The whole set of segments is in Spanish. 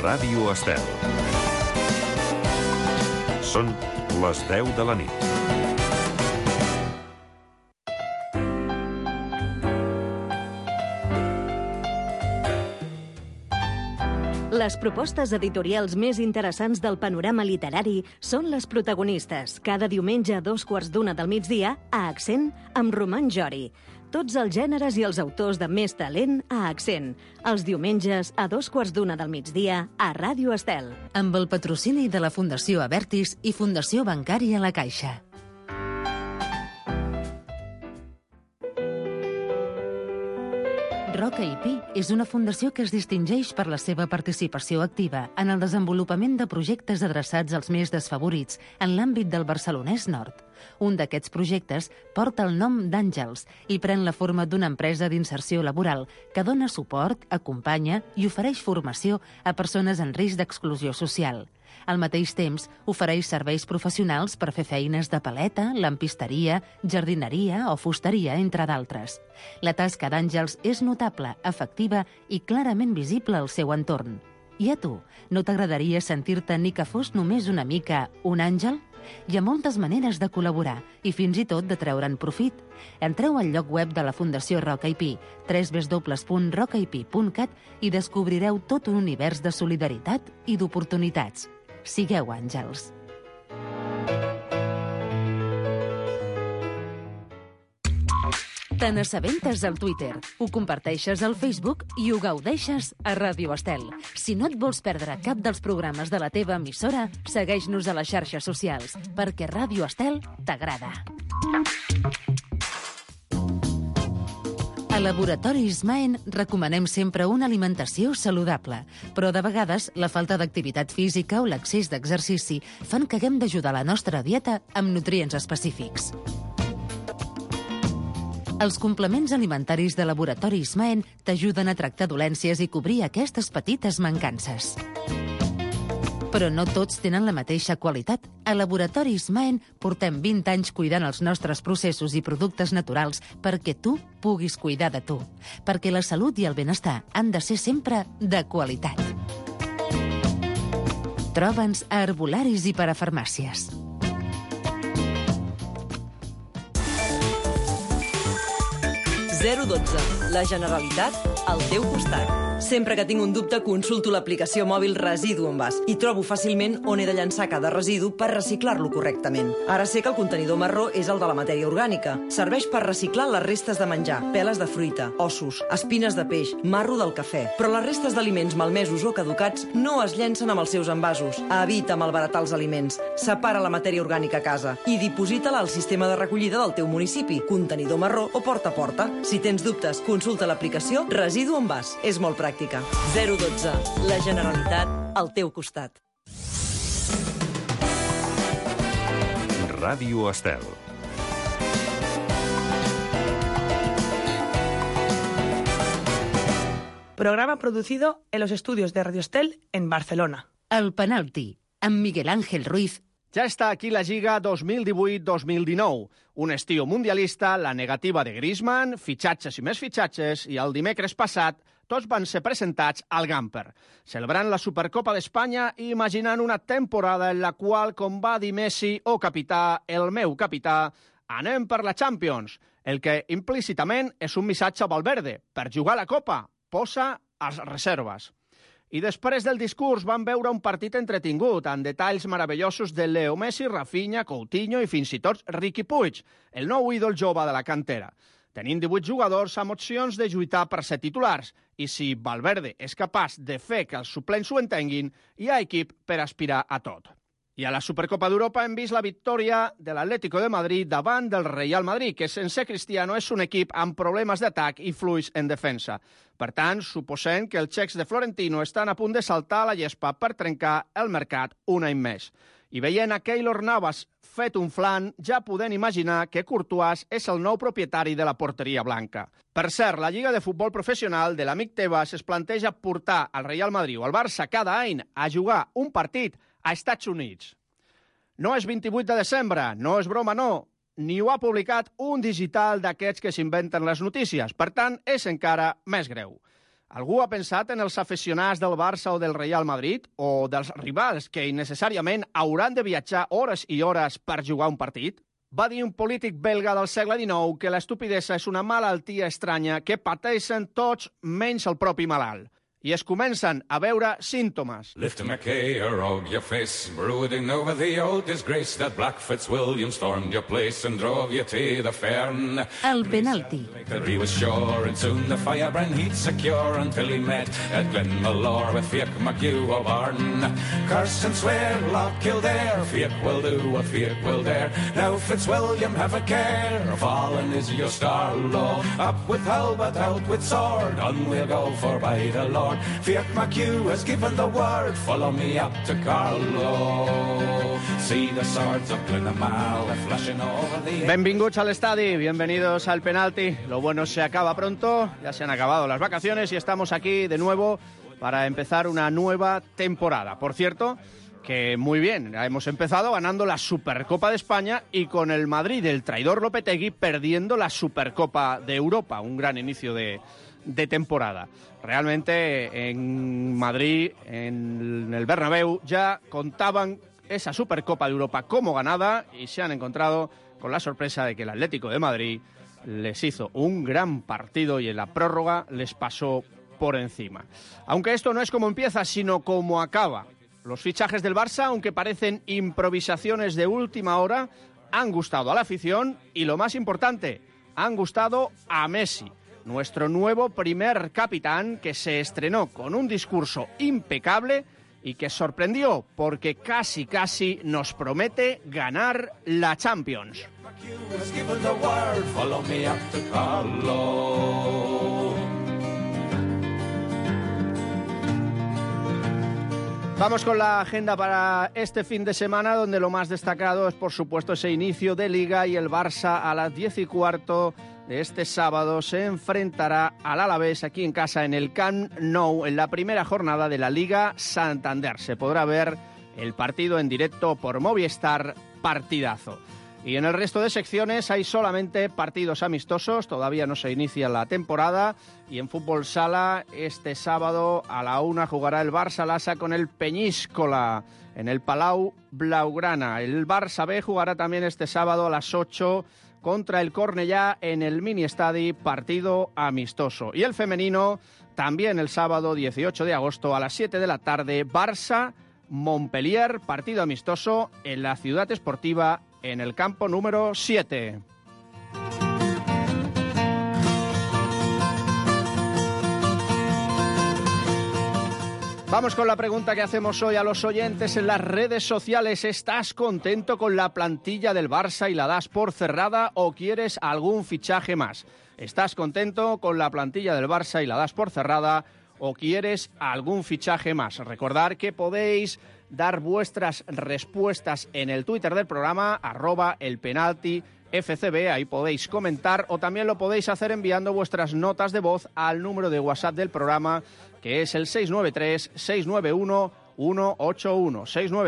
Ràdio Estel. Són les 10 de la nit. Les propostes editorials més interessants del panorama literari són les protagonistes, cada diumenge a 2:15 del migdia, a Accent, amb Roman Jori. Tots els gèneres i els autors de més talent a Accent. Els diumenges a 2:15 del migdia a Ràdio Estel. Amb el patrocini de la Fundació Abertis i Fundació Bancària La Caixa. Roca i Pi és una fundació que es distingeix per la seva participació activa en el desenvolupament de projectes adreçats als més desfavorits en l'àmbit del barcelonès nord. Un d'aquests projectes porta el nom d'Àngels i pren la forma d'una empresa d'inserció laboral que dona suport, acompanya i ofereix formació a persones en risc d'exclusió social. Al mateix temps, ofereix serveis professionals per fer feines de paleta, lampisteria, jardineria o fusteria, entre d'altres. La tasca d'Àngels és notable, efectiva i clarament visible al seu entorn. I a tu, no t'agradaria sentir-te ni que fos només una mica un àngel? Hi ha moltes maneres de col·laborar i fins i tot de treure'n profit. Entreu al lloc web de la Fundació Roca i Pi, www.rocaipi.cat, i descobrireu tot un univers de solidaritat i d'oportunitats. Sigueu àngels. Te n'assabentes al Twitter, ho comparteixes al Facebook i ho gaudeixes a Ràdio Estel. Si no et vols perdre cap dels programes de la teva emissora, segueix-nos a les xarxes socials, perquè Ràdio Estel t'agrada. A Laboratori Ismaen recomanem sempre una alimentació saludable, però de vegades la falta d'activitat física o l'excés d'exercici fan que haguem d'ajudar la nostra dieta amb nutrients específics. Els complements alimentaris de Laboratori Ismaen t'ajuden a tractar dolències i cobrir aquestes petites mancances. Però no tots tenen la mateixa qualitat. A Laboratori Ismaen portem 20 anys cuidant els nostres processos i productes naturals perquè tu puguis cuidar de tu. Perquè la salut i el benestar han de ser sempre de qualitat. Troba'ns a herbolaris i parafarmàcies. La Generalitat al teu costat. Sempre que tinc un dubte, consulto l'aplicació mòbil Residu en Vas i trobo fàcilment on he de llançar cada residu per reciclar-lo correctament. Ara sé que el contenidor marró és el de la matèria orgànica. Serveix per reciclar les restes de menjar, peles de fruita, ossos, espines de peix, marro del cafè. Però les restes d'aliments malmesos o caducats no es llencen amb els seus envasos. Evita malbaratar els aliments. Separa la matèria orgànica a casa i diposita-la al sistema de recollida del teu municipi, contenidor marró o porta a porta. Si tens dubtes, consulta l'aplicació Residu en Vas. És molt pràctica. 012. La Generalitat al teu costat. Ràdio Estel. Programa producido en los estudios de Radio Estel en Barcelona. El penalti, amb Miguel Ángel Ruiz. Ja està aquí la Lliga 2018-2019. Un estiu mundialista, la negativa de Griezmann, fitxatges i més fitxatges, i el dimecres passat tots van ser presentats al Gamper, celebrant la Supercopa d'Espanya i imaginant una temporada en la qual, com va dir Messi, o capità, el meu capità, anem per la Champions, el que implícitament és un missatge a Valverde. Per jugar a la Copa, posa als reserves. I després del discurs van veure un partit entretingut, amb detalls meravellosos de Leo Messi, Rafinha, Coutinho i fins i tot Riqui Puig, el nou ídol jove de la cantera. Tenint 18 jugadors amb opcions de lluitar per ser titulars, i si Valverde és capaç de fer que els suplents ho entenguin, hi ha equip per aspirar a tot. I a la Supercopa d'Europa hem vist la victòria de l'Atlético de Madrid davant del Real Madrid, que sense Cristiano és un equip amb problemes d'atac i fluix en defensa. Per tant, suposem que els xecs de Florentino estan a punt de saltar a la llespa per trencar el mercat un any més. I veient a Keylor Navas fet un flan, ja podem imaginar que Courtois és el nou propietari de la porteria blanca. Per cert, la Lliga de Futbol Professional de l'amic Tebas es planteja portar al Real Madrid o al Barça cada any a jugar un partit a Estats Units. No és 28 de desembre, no és broma, no. Ni ho ha publicat un digital d'aquests que s'inventen les notícies. Per tant, és encara més greu. Algú ha pensat en els aficionats del Barça o del Real Madrid o dels rivals que innecessàriament hauran de viatjar hores i hores per jugar un partit? Va dir un polític belga del segle XIX que l'estupidesa és una malaltia estranya que pateixen tots menys el propi malalt. I es comencen a veure símptomes. Lift a Mackay or og your face, brooding over the old disgrace that Black Fitzwilliam stormed your place and drove you to the fern. El penalti. He was sure and soon the firebrand he'd secure until he met at Glenmalure with Fiach McHugh O'Barn. Curse and swear, Loch Kildare, Fiach will do what Fiach will dare. Now Fitzwilliam have a care, fallen is your star, Lord. Up with halberd, out with sword, on we'll go for by the Lord. Fiach McHugh has given the word, follow me up to Carlow. See the swords of Glenamale flashing over the... Benvinguts al estadi, bienvenidos al penalti. Lo bueno se acaba pronto, ya se han acabado las vacaciones y estamos aquí de nuevo para empezar una nueva temporada. Por cierto, que muy bien, hemos empezado ganando la Supercopa de España y con el Madrid del traidor Lopetegui perdiendo la Supercopa de Europa. Un gran inicio de temporada. Realmente en Madrid, en el Bernabéu, ya contaban esa Supercopa de Europa como ganada y se han encontrado con la sorpresa de que el Atlético de Madrid les hizo un gran partido y en la prórroga les pasó por encima. Aunque esto no es como empieza, sino como acaba. Los fichajes del Barça, aunque parecen improvisaciones de última hora, han gustado a la afición y, lo más importante, han gustado a Messi, nuestro nuevo primer capitán, que se estrenó con un discurso impecable y que sorprendió porque casi nos promete ganar la Champions. Vamos con la agenda para este fin de semana, donde lo más destacado es, por supuesto, ese inicio de Liga y el Barça a las 10:15 de este sábado se enfrentará al Alavés aquí en casa en el Camp Nou en la primera jornada de la Liga Santander. Se podrá ver el partido en directo por Movistar, partidazo. Y en el resto de secciones hay solamente partidos amistosos, todavía no se inicia la temporada. Y en fútbol sala, este sábado a la 1 jugará el Barça Lassa con el Peñíscola en el Palau Blaugrana. El Barça B jugará también este sábado a las 8 contra el Cornellá en el Mini Estadi, partido amistoso. Y el femenino también el sábado 18 de agosto a las 7 de la tarde, Barça-Montpellier, partido amistoso en la Ciudad Esportiva en el campo número 7. Vamos con la pregunta que hacemos hoy a los oyentes en las redes sociales. ¿Estás contento con la plantilla del Barça y la das por cerrada o quieres algún fichaje más? ¿Estás contento con la plantilla del Barça y la das por cerrada o quieres algún fichaje más? Recordad que podéis dar vuestras respuestas en el Twitter del programa, @elpenaltifcb, ahí podéis comentar, o también lo podéis hacer enviando vuestras notas de voz al número de WhatsApp del programa, que es el 693-691-181,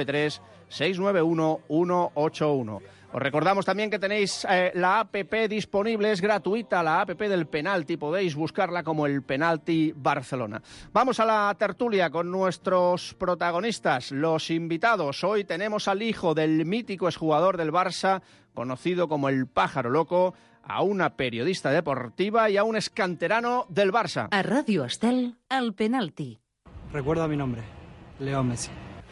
693-691-181. Os recordamos también que tenéis la APP disponible, es gratuita, la APP del Penalti, podéis buscarla como el Penalti Barcelona. Vamos a la tertulia con nuestros protagonistas, los invitados. Hoy tenemos al hijo del mítico exjugador del Barça, conocido como el Pájaro Loco, a una periodista deportiva y a un excanterano del Barça. A Radio Estel, el Penalti. Recuerda mi nombre, Leo Messi.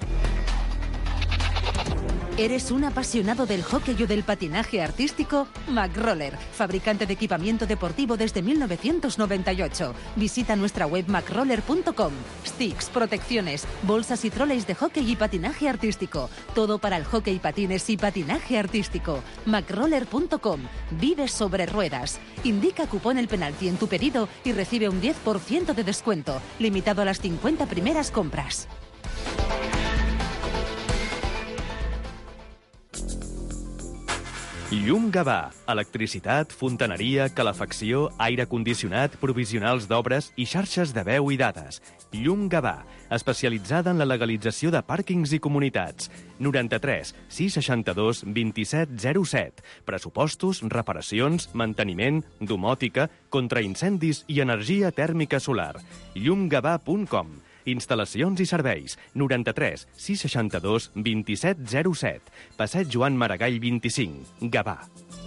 ¿Eres un apasionado del hockey o del patinaje artístico? McRoller, fabricante de equipamiento deportivo desde 1998. Visita nuestra web macroller.com. Sticks, protecciones, bolsas y troleys de hockey y patinaje artístico. Todo para el hockey, patines y patinaje artístico. macroller.com. Vive sobre ruedas. Indica cupón El Penalti en tu pedido y recibe un 10% de descuento, limitado a las 50 primeras compras. Llum Gavà. Electricitat, fontaneria, calefacció, aire condicionat, provisionals d'obres i xarxes de veu i dades. Llum Gavà, especialitzada en la legalització de pàrquings i comunitats. 93 662 27 07. Pressupostos, reparacions, manteniment, domòtica, contraincendis i energia tèrmica solar. llumgavà.com. Instal·lacions i serveis. 93 662 27 07. Passeig Joan Maragall 25. Gavà.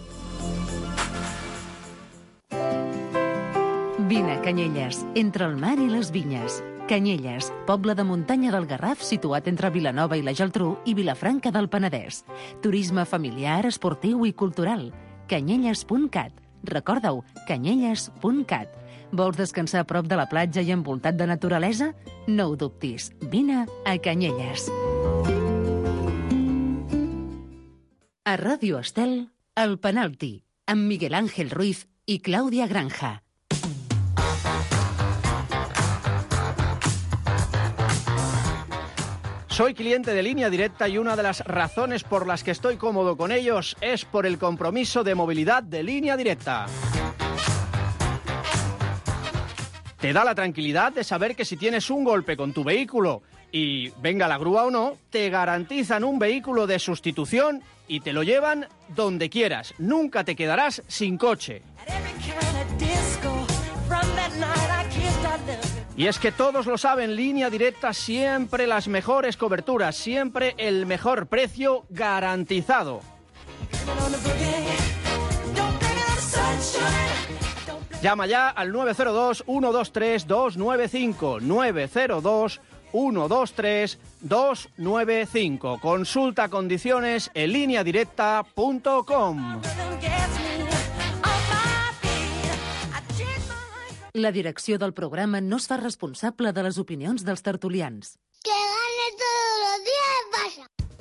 Vine a Canyelles, entre el mar i les vinyes. Canyelles, poble de muntanya del Garraf situat entre Vilanova i la Geltrú i Vilafranca del Penedès. Turisme familiar, esportiu i cultural. Canyelles.cat. Recorda-ho, canyelles.cat. Vols descansar a prop de la platja i envoltat de naturalesa? No ho dubtis. Vine a Canyelles. A Ràdio Estel, El Penalti, amb Miguel Ángel Ruiz i Clàudia Granja. Soy cliente de Línea Directa y una de las razones por las que estoy cómodo con ellos es por el compromiso de movilidad de Línea Directa. Te da la tranquilidad de saber que si tienes un golpe con tu vehículo y venga la grúa o no, te garantizan un vehículo de sustitución y te lo llevan donde quieras. Nunca te quedarás sin coche. Y es que todos lo saben, Línea Directa siempre las mejores coberturas, siempre el mejor precio garantizado. Llama ya al 902-123-295, 902-123-295. Consulta condiciones en lineadirecta.com. La direcció del programa no es fa responsable de les opinions dels tertulians. Que gane todos los días Barça.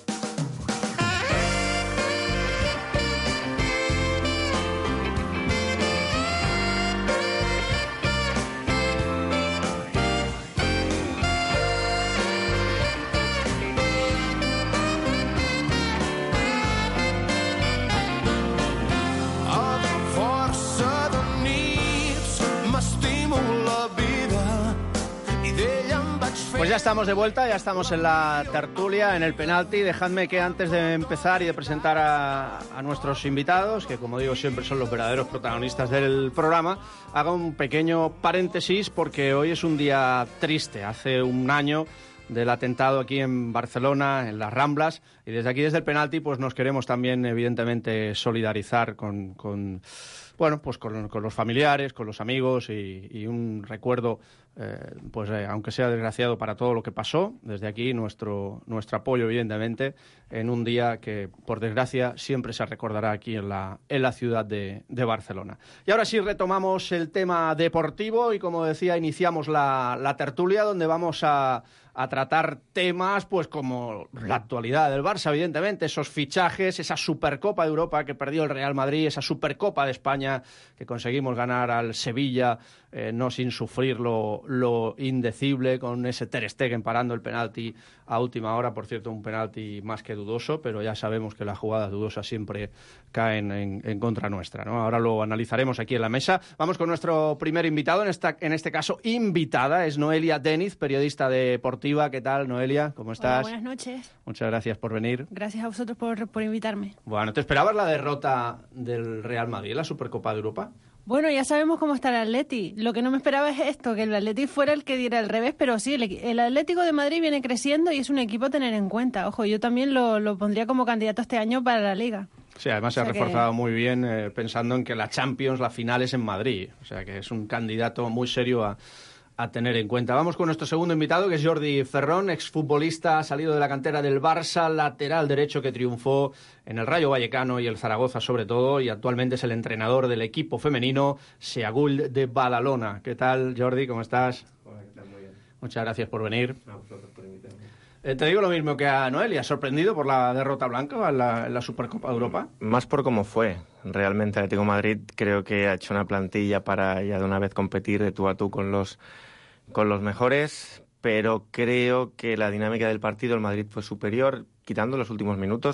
Pues ya estamos de vuelta, ya estamos en la tertulia, en el penalti. Dejadme que antes de empezar y de presentar a nuestros invitados, que como digo siempre son los verdaderos protagonistas del programa, haga un pequeño paréntesis porque hoy es un día triste. Hace un año del atentado aquí en Barcelona, en las Ramblas, y desde aquí, desde el penalti, pues nos queremos también evidentemente solidarizar con los familiares, con los amigos y un recuerdo, aunque sea desgraciado para todo lo que pasó, desde aquí nuestro apoyo evidentemente en un día que por desgracia siempre se recordará aquí en la ciudad de Barcelona. Y ahora sí retomamos el tema deportivo y, como decía, iniciamos la tertulia donde vamos a tratar temas pues como la actualidad del Barça, evidentemente, esos fichajes, esa Supercopa de Europa que perdió el Real Madrid, esa Supercopa de España que conseguimos ganar al Sevilla, no sin sufrir lo indecible, con ese Ter Stegen parando el penalti a última hora, por cierto, un penalti más que dudoso, pero ya sabemos que las jugadas dudosas siempre caen en contra nuestra, ¿no? Ahora lo analizaremos aquí en la mesa. Vamos con nuestro primer invitado, en este caso invitada, es Noelia Deniz, periodista deportiva. ¿Qué tal, Noelia? ¿Cómo estás? Hola, buenas noches. Muchas gracias por venir. Gracias a vosotros por invitarme. Bueno, ¿te esperabas la derrota del Real Madrid en la Supercopa de Europa? Bueno, ya sabemos cómo está el Atleti. Lo que no me esperaba es esto, que el Atleti fuera el que diera el revés, pero sí, el Atlético de Madrid viene creciendo y es un equipo a tener en cuenta. Ojo, yo también lo pondría como candidato este año para la Liga. Sí, además se ha reforzado muy bien pensando en que la Champions, la final es en Madrid. O sea que es un candidato muy serio a tener en cuenta. Vamos con nuestro segundo invitado, que es Jordi Ferrón, exfutbolista salido de la cantera del Barça, lateral derecho que triunfó en el Rayo Vallecano y el Zaragoza sobre todo, y actualmente es el entrenador del equipo femenino Seagull de Badalona. ¿Qué tal, Jordi? ¿Cómo estás? Hola, ¿qué tal? Muy bien. Muchas gracias por venir. A vosotros por invitarme. Te digo lo mismo que a Noelia, ¿sorprendido por la derrota blanca en la Supercopa de Europa? Más por cómo fue. Realmente Atlético de Madrid creo que ha hecho una plantilla para ya de una vez competir de tú a tú con los mejores, pero creo que la dinámica del partido, el Madrid fue superior, quitando los últimos minutos.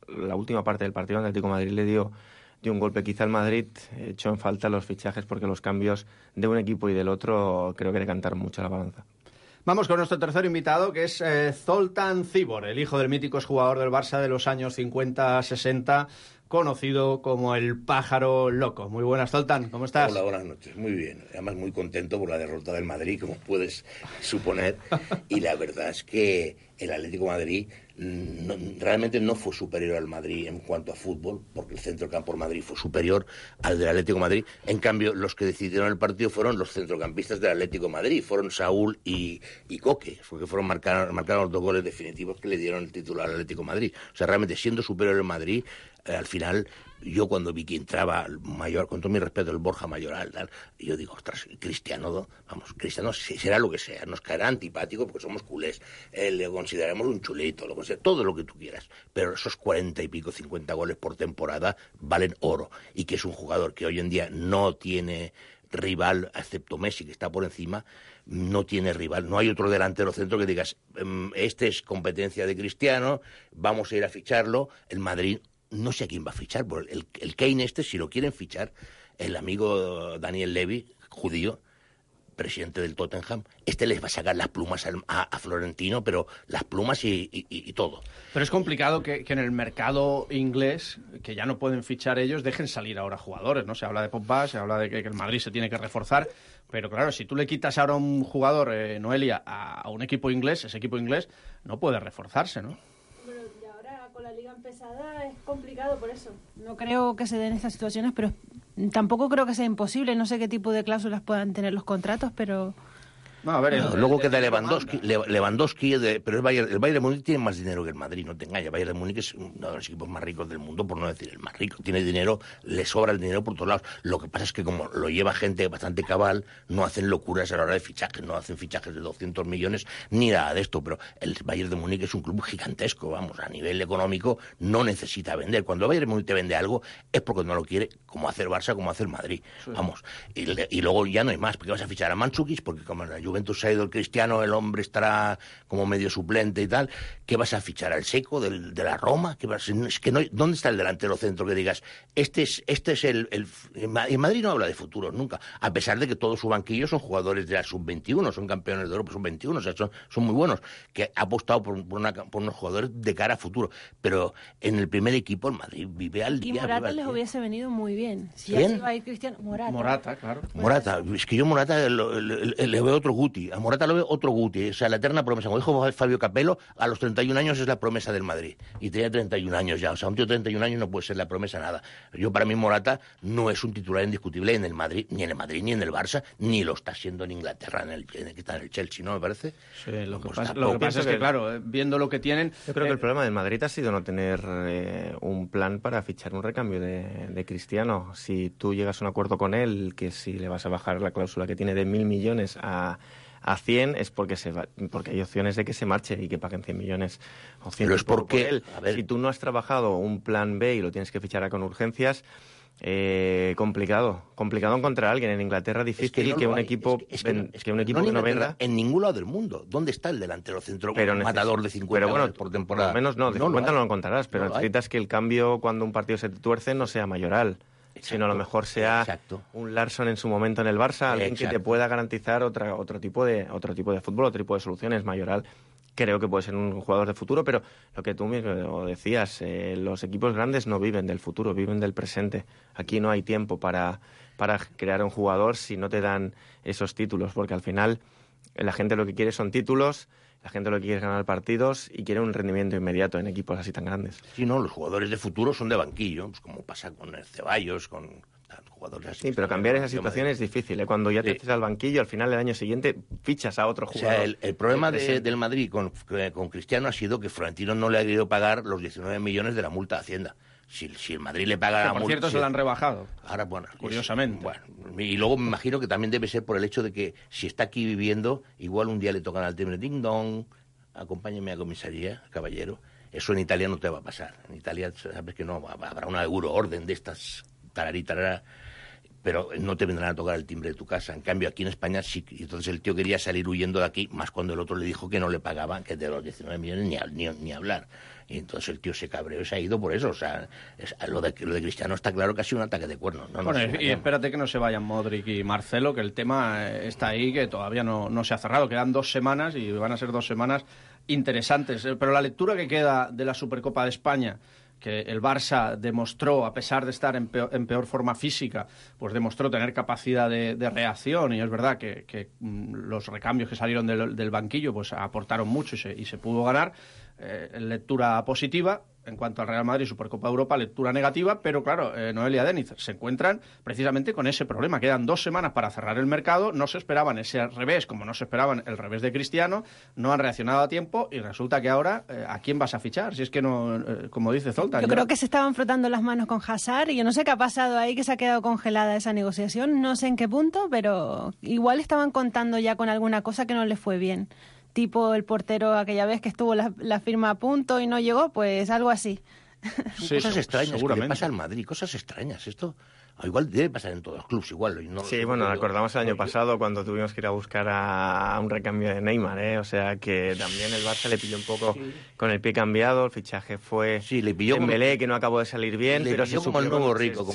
la última parte del partido, el Atlético de Madrid le dio un golpe. Quizá el Madrid echó en falta los fichajes porque los cambios de un equipo y del otro creo que decantaron mucho la balanza. Vamos con nuestro tercer invitado, que es Zoltán Cibor, el hijo del mítico jugador del Barça de los años 50-60, conocido como el pájaro loco. Muy buenas, Zoltán, ¿cómo estás? Hola, buenas noches, muy bien. Además muy contento por la derrota del Madrid, como puedes suponer. Y la verdad es que el Atlético de Madrid realmente no fue superior al Madrid en cuanto a fútbol, porque el centrocampo del Madrid fue superior al del Atlético de Madrid. En cambio, los que decidieron el partido fueron los centrocampistas del Atlético de Madrid, fueron Saúl y Coque, porque marcaron los 2 goles definitivos que le dieron el título al Atlético de Madrid. O sea, realmente siendo superior el Madrid, al final, yo cuando vi que entraba Mayor, con todo mi respeto, el Borja Mayoral, tal, y yo digo, ostras, Cristiano será lo que sea, nos caerá antipático porque somos culés, le consideramos un chulito, todo lo que tú quieras, pero esos 40 y pico, 50 goles por temporada valen oro, y que es un jugador que hoy en día no tiene rival, excepto Messi, que está por encima, no tiene rival, no hay otro delantero centro que digas, este es competencia de Cristiano, vamos a ir a ficharlo. El Madrid no sé a quién va a fichar, porque el Kane si lo quieren fichar, el amigo Daniel Levy, judío, presidente del Tottenham, les va a sacar las plumas a Florentino, pero las plumas y todo. Pero es complicado que en el mercado inglés, que ya no pueden fichar ellos, dejen salir ahora jugadores, ¿no? Se habla de Pogba, se habla de que el Madrid se tiene que reforzar, pero claro, si tú le quitas ahora un jugador, Noelia, a un equipo inglés, ese equipo inglés no puede reforzarse, ¿no? Con la liga empezada es complicado por eso. No creo que se den estas situaciones, pero tampoco creo que sea imposible. No sé qué tipo de cláusulas puedan tener los contratos, pero... No, a ver, luego queda Lewandowski, pero el Bayern de Múnich tiene más dinero que el Madrid, no te engañes. El Bayern de Múnich es uno de los equipos más ricos del mundo, por no decir el más rico. Tiene dinero, le sobra el dinero por todos lados. Lo que pasa es que como lo lleva gente bastante cabal, no hacen locuras a la hora de fichajes, no hacen fichajes de 200 millones ni nada de esto. Pero el Bayern de Múnich es un club gigantesco, vamos, a nivel económico no necesita vender. Cuando el Bayern de Múnich te vende algo es porque no lo quiere, como hace el Barça, como hace el Madrid. Sí. Vamos, y luego ya no hay más, porque vas a fichar a Mandzukic, porque como la Juventus se ha ido el Cristiano, el hombre estará como medio suplente y tal. ¿Qué vas a fichar? ¿Al Seco de la Roma? Es que no hay, ¿dónde está el delantero centro que digas, este es el... En Madrid no habla de futuros nunca, a pesar de que todos sus banquillos son jugadores de la sub-21, son campeones de Europa sub-21, o sea, son muy buenos, que ha apostado por unos jugadores de cara a futuro. Pero en el primer equipo el Madrid vive al día. Y Morata les hubiese venido muy bien. Si ¿Bien? ya se va a ir Cristiano, Morata, claro. Morata, es que yo Morata le veo otro Guti. A Morata lo veo otro Guti. O sea, la eterna promesa. Como dijo Fabio Capello, a los 31 años es la promesa del Madrid. Y tenía 31 años ya. O sea, un tío de 31 años no puede ser la promesa nada. Para mí Morata no es un titular indiscutible en el Madrid, ni en el Barça, ni lo está siendo en Inglaterra, que está en el Chelsea, ¿no? Me parece. Sí, lo que pasa es que, claro, viendo lo que tienen... Yo creo que el problema del Madrid ha sido no tener un plan para fichar un recambio de Cristiano. Si tú llegas a un acuerdo con él, que si le vas a bajar la cláusula que tiene de 1.000 millones a 100, es porque hay opciones de que se marche y que paguen 100 millones o 100. Pero es porque, por él. Si tú no has trabajado un plan B y lo tienes que fichar con urgencias, complicado encontrar a alguien en Inglaterra, difícil que un equipo no venda. En ningún lado del mundo. ¿Dónde está el delantero centro matador de 50 goles por temporada? Por lo menos de 50 no lo encontrarás, pero necesitas que el cambio cuando un partido se te tuerce no sea Mayoral. Sino a lo mejor sea un Larsson en su momento en el Barça, alguien que te pueda garantizar otro tipo de fútbol, otro tipo de soluciones. Mayoral creo que puede ser un jugador de futuro, pero lo que tú mismo decías, los equipos grandes no viven del futuro, viven del presente. Aquí no hay tiempo para crear un jugador si no te dan esos títulos, porque al final la gente lo que quiere son títulos. La gente lo que quiere es ganar partidos y quiere un rendimiento inmediato en equipos así tan grandes. Sí, no, los jugadores de futuro son de banquillo, pues como pasa con el Ceballos, con jugadores así. Sí, pero cambiar esa situación es difícil, ¿eh? Cuando ya te echas al banquillo, al final del año siguiente fichas a otro jugador. O sea, el problema del Madrid con Cristiano ha sido que Florentino no le ha querido pagar los 19 millones de la multa de Hacienda. Si el Madrid le paga la multa... Por cierto, se la han rebajado. Ahora, bueno, curiosamente. Bueno, y luego me imagino que también debe ser por el hecho de que si está aquí viviendo, igual un día le tocan al timbre, ding dong, acompáñeme a comisaría, caballero. Eso en Italia no te va a pasar. En Italia sabes que no, habrá una euroorden de estas tarará. pero no te vendrán a tocar el timbre de tu casa. En cambio, aquí en España sí. Y entonces el tío quería salir huyendo de aquí, más cuando el otro le dijo que no le pagaban, que de los 19 millones ni hablar. Y entonces el tío se cabreó y se ha ido por eso. O sea, lo de Cristiano está claro que ha sido un ataque de cuernos. Y espérate que no se vayan Modric y Marcelo, que el tema está ahí, que todavía no se ha cerrado. Quedan 2 semanas y van a ser 2 semanas interesantes. Pero la lectura que queda de la Supercopa de España, que el Barça demostró, a pesar de estar en peor forma física, pues demostró tener capacidad de reacción, y es verdad que los recambios que salieron del banquillo pues aportaron mucho y se pudo ganar. Lectura positiva. En cuanto al Real Madrid, Supercopa de Europa, lectura negativa, pero claro, Noelia, Deniz, se encuentran precisamente con ese problema. Quedan 2 semanas para cerrar el mercado, no se esperaban ese revés, como no se esperaban el revés de Cristiano, no han reaccionado a tiempo y resulta que ahora, ¿a quién vas a fichar? Si es que no, como dice Zoltan. Yo creo que se estaban frotando las manos con Hazard y yo no sé qué ha pasado ahí, que se ha quedado congelada esa negociación, no sé en qué punto, pero igual estaban contando ya con alguna cosa que no les fue bien. Tipo el portero aquella vez que estuvo la firma a punto y no llegó, pues algo así. Sí, cosas extrañas que le pasa al Madrid, cosas extrañas. Esto igual debe pasar en todos los clubes igual. Recordamos el año pasado cuando tuvimos que ir a buscar a un recambio de Neymar, O sea que también el Barça le pilló un poco con el pie cambiado, el fichaje fue Dembélé, que no acabó de salir bien, pero se como el nuevo rico,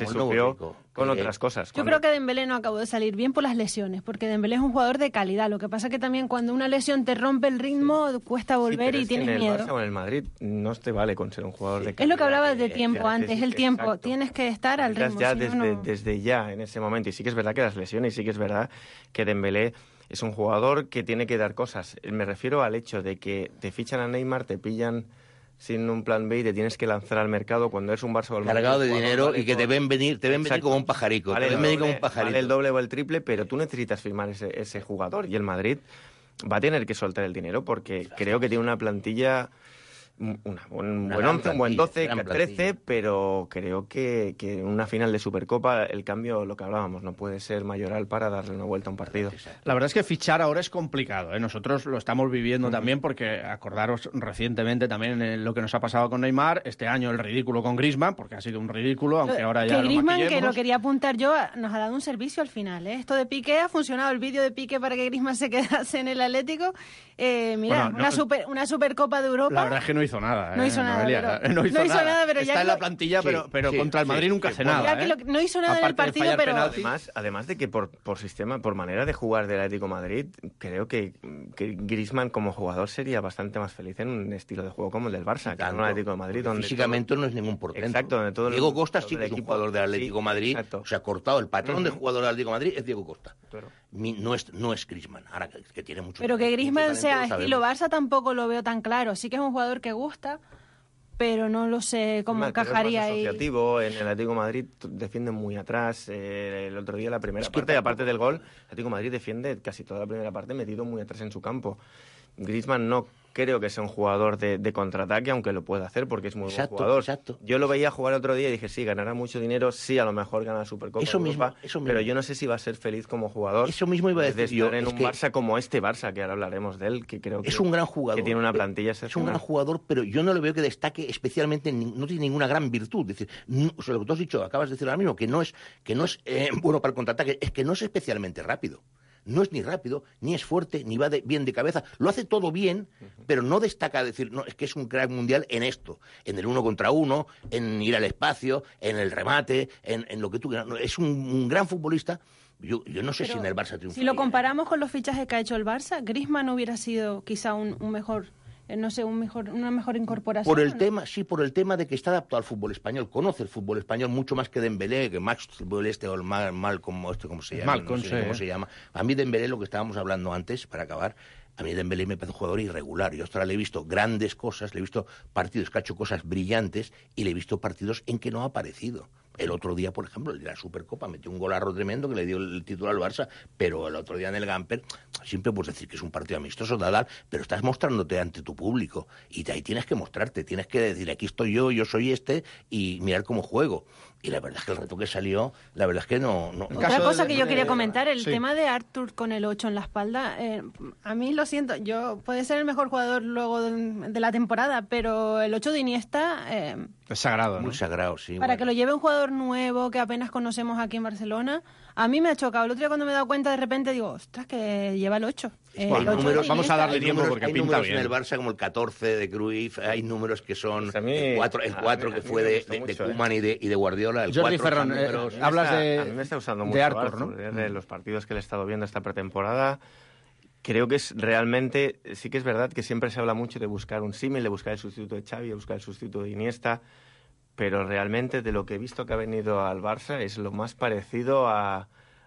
con otras cosas. Yo creo que Dembélé no acabó de salir bien por las lesiones, porque Dembélé es un jugador de calidad. Lo que pasa que también cuando una lesión te rompe el ritmo, cuesta volver y tienes miedo. En el Barça o en el Madrid no te vale con ser un jugador de calidad. Es lo que hablabas de tiempo antes, el tiempo. Exacto. Tienes que estar al ritmo. Ya desde ya, en ese momento. Y sí que es verdad que las lesiones, y sí que es verdad que Dembélé es un jugador que tiene que dar cosas. Me refiero al hecho de que te fichan a Neymar, te pillan sin un plan B y te tienes que lanzar al mercado cuando eres un Barça o cargado de dinero y que te ven venir como un pajarico. Vale el doble o el triple, pero tú necesitas firmar ese jugador. Y el Madrid va a tener que soltar el dinero porque creo que tiene una plantilla... un buen 11, un buen 12, 13, pero creo que en una final de Supercopa el cambio, lo que hablábamos, no puede ser mayoral para darle una vuelta a un partido. La verdad es que fichar ahora es complicado, Nosotros lo estamos viviendo también porque, acordaros recientemente también lo que nos ha pasado con Neymar, este año el ridículo con Griezmann, porque ha sido un ridículo, aunque ahora ya que Griezmann, lo que lo quería apuntar yo, nos ha dado un servicio al final, Esto de Piqué ha funcionado, el vídeo de Piqué para que Griezmann se quedase en el Atlético. Una Supercopa de Europa. La verdad es que no hizo nada. No hizo nada, no hizo nada, pero está en la plantilla, pero contra el Madrid nunca hace nada. No hizo nada en el partido, pero... Además de que por sistema, por manera de jugar del Atlético de Madrid, creo que Griezmann como jugador sería bastante más feliz en un estilo de juego como el del Barça, que en un Atlético de Madrid donde físicamente no es ningún portento. Exacto, donde todo Diego Costa sí que es un jugador del Atlético de Madrid, o sea, cortado el patrón de jugador del Atlético de Madrid es Diego Costa. No es Griezmann, ahora que tiene mucho. Pero que Griezmann sea estilo Barça tampoco lo veo tan claro. Sí que es un jugador que gusta, pero no lo sé cómo encajaría ahí. Asociativo, en el Atlético de Madrid defiende muy atrás. El otro día la primera parte, aparte del gol, el Atlético de Madrid defiende casi toda la primera parte metido muy atrás en su campo. Griezmann no creo que sea un jugador de contraataque, aunque lo pueda hacer porque es muy buen jugador. Exacto. Yo lo veía jugar otro día y dije, sí, ganará mucho dinero, sí, a lo mejor gana la Supercopa eso mismo. Pero yo no sé si va a ser feliz como jugador. Eso mismo iba a decir yo. En un Barça como este Barça, que ahora hablaremos de él, que creo que es un gran jugador. Que tiene una plantilla Es un gran jugador, pero yo no le veo que destaque especialmente, no tiene ninguna gran virtud. Es decir, o sea, lo que tú has dicho, acabas de decir ahora mismo, que no es bueno para el contraataque, es que no es especialmente rápido. No es ni rápido, ni es fuerte, ni va bien de cabeza. Lo hace todo bien, pero no destaca decir, no, es que es un crack mundial en esto, en el 1 contra 1, en ir al espacio, en el remate, en lo que tú quieras. No, es un gran futbolista. Yo no sé si en el Barça triunfa. Si lo comparamos con los fichajes que ha hecho el Barça, Griezmann hubiera sido quizá un mejor... una mejor incorporación. Por el tema de que está adaptado al fútbol español, conoce el fútbol español mucho más que Dembélé, que Maxwell o el Malcolm, ¿cómo se llama? Malcolm, no sé cómo se llama. A mí Dembélé, lo que estábamos hablando antes, para acabar, a mí Dembélé me parece un jugador irregular. Yo hasta ahora le he visto grandes cosas, le he visto partidos que ha hecho cosas brillantes y le he visto partidos en que no ha aparecido. El otro día, por ejemplo, el de la Supercopa, metió un golarro tremendo que le dio el título al Barça, pero el otro día en el Gamper, siempre puedes decir que es un partido amistoso, pero estás mostrándote ante tu público y ahí tienes que mostrarte, tienes que decir, aquí estoy yo soy este y mirar cómo juego. Y la verdad es que el reto que salió, la verdad es que no... Otra cosa que yo quería comentar, el tema de Artur con el 8 en la espalda, a mí lo siento, puede ser el mejor jugador luego de la temporada, pero el 8 de Iniesta... es sagrado, ¿no? Muy sagrado, sí. Para que lo lleve un jugador nuevo que apenas conocemos aquí en Barcelona, a mí me ha chocado. El otro día cuando me he dado cuenta, de repente digo, ostras, que lleva el 8. Vamos a darle tiempo porque hay pinta números bien. en el Barça como el 14 de Cruyff, hay números que son el 4 que fue de Koeman y de Guardiola. El Jordi 4, Ferran, hablas a mí me está gustando mucho Artur, ¿no? De los partidos que le he estado viendo esta pretemporada. Creo que es realmente, sí que es verdad que siempre se habla mucho de buscar un símil, de buscar el sustituto de Xavi, de buscar el sustituto de Iniesta, pero realmente de lo que he visto que ha venido al Barça es lo más parecido a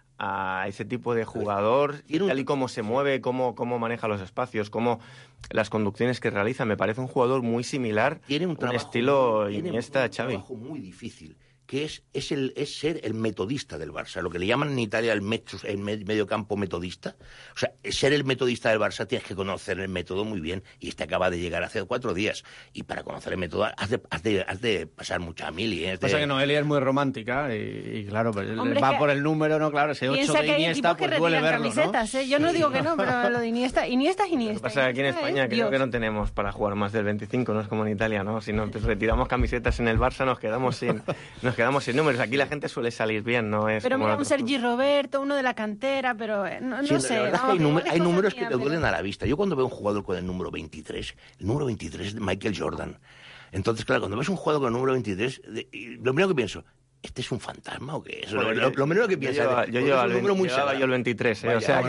ese tipo de jugador, tal y cómo se mueve, cómo maneja los espacios, cómo las conducciones que realiza. Me parece un jugador muy similar, tiene un estilo Iniesta, Xavi. Un trabajo muy difícil, que es ser el metodista del Barça, lo que le llaman en Italia el mediocampo metodista. O sea, ser el metodista del Barça tienes que conocer el método muy bien, y acaba de llegar hace 4 días, y para conocer el método has de pasar mucha mili. Pasa que Noelia es muy romántica y claro, pues hombre, va por el número, ¿no? Claro, ese 8 de Iniesta, pues duele verlo, camisetas, ¿no? Yo no digo que no, pero lo de Iniesta es Iniesta. Lo que pasa es que aquí en España creo que no tenemos para jugar más del 25, no es como en Italia, ¿no? Si nos retiramos camisetas en el Barça nos quedamos sin números. Aquí la gente suele salir bien, ¿no es? Pero mira, un Sergi Roberto, uno de la cantera, pero no sé. La verdad es que hay números que te duelen a la vista. Yo cuando veo un jugador con el número 23, el número 23 es de Michael Jordan. Entonces, claro, cuando ves un jugador con el número 23, lo primero que pienso, ¿este es un fantasma o qué es? Bueno, lo primero que piensas... Yo llevaba el 23, Vaya, o sea,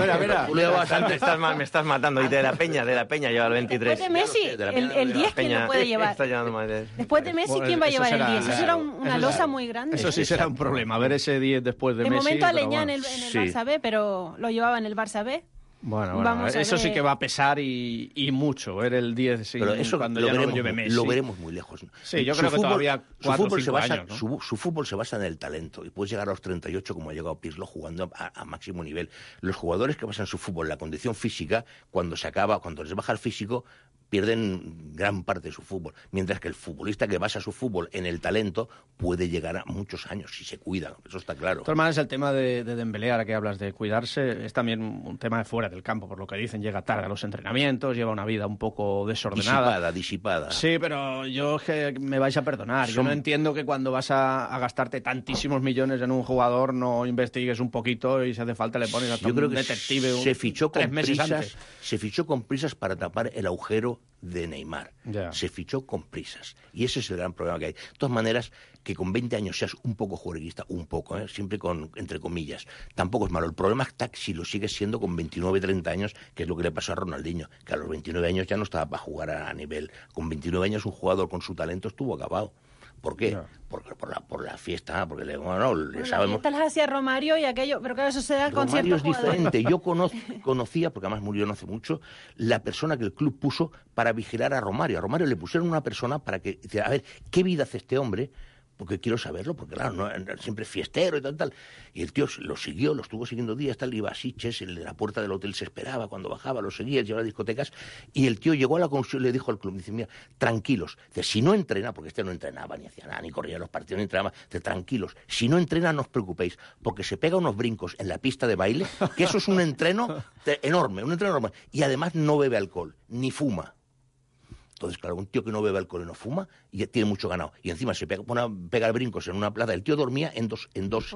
mira, me estás matando. Y de la Peña lleva el 23. Después de Messi, el 10, ¿quién lo puede llevar? Después de Messi, ¿quién va a llevar el 10? Eso será una losa muy grande. Eso sí será un problema, ver ese 10 después de Messi. De momento Aleñá en el Barça B, pero lo llevaba en el Barça B. Bueno, eso sí que va a pesar y mucho, ver el 10 pero eso cuando lo ya veremos, no lo lleve Messi. Lo veremos muy lejos. Sí, yo creo que todavía 4 o 5 años, ¿no? Su fútbol se basa en el talento, y puedes llegar a los 38 como ha llegado Pirlo jugando a máximo nivel. Los jugadores que basan su fútbol en la condición física, cuando les baja el físico, pierden gran parte de su fútbol, mientras que el futbolista que basa su fútbol en el talento puede llegar a muchos años si se cuida, eso está claro. De todas maneras, el tema de Dembélé, ahora que hablas de cuidarse, es también un tema de fuera del campo, por lo que dicen, llega tarde a los entrenamientos, lleva una vida un poco desordenada. Disipada. Sí, pero yo que me vais a perdonar, yo no entiendo que cuando vas a gastarte tantísimos millones en un jugador no investigues un poquito y si hace falta le pones a un detective se fichó 3 meses antes. Se fichó con prisas para tapar el agujero de Neymar. Ya. Se fichó con prisas. Y ese es el gran problema que hay. De todas maneras, que con 20 años seas un poco juerguista, siempre entre comillas, tampoco es malo. El problema está si lo sigues siendo con 29, 30 años, que es lo que le pasó a Ronaldinho, que a los 29 años ya no estaba para jugar a nivel. Con 29 años un jugador con su talento estuvo acabado. ¿Por qué? No. Por la fiesta, porque ya sabemos. La fiesta las hacía Romario y aquello, pero claro, eso se da con ciertos jugadores. Romario es diferente. Yo conocía, porque además murió no hace mucho, la persona que el club puso para vigilar a Romario. A Romario le pusieron una persona para que, a ver, ¿qué vida hace este hombre? Porque quiero saberlo, porque claro, no, siempre fiestero y tal. Y el tío lo siguió, lo estuvo siguiendo días, iba a Sitges, en la puerta del hotel se esperaba, cuando bajaba lo seguía, llevaba a discotecas, y el tío llegó a la conclusión, le dijo al club, dice, mira, tranquilos, dice, si no entrena, porque este no entrenaba, ni hacía nada, ni corría los partidos, ni entrenaba, dice, tranquilos, si no entrena no os preocupéis, porque se pega unos brincos en la pista de baile, que eso es un entreno enorme, y además no bebe alcohol, ni fuma. Entonces, claro, un tío que no bebe alcohol y no fuma y tiene mucho ganado. Y encima se pega brincos en una plaza. El tío dormía en dos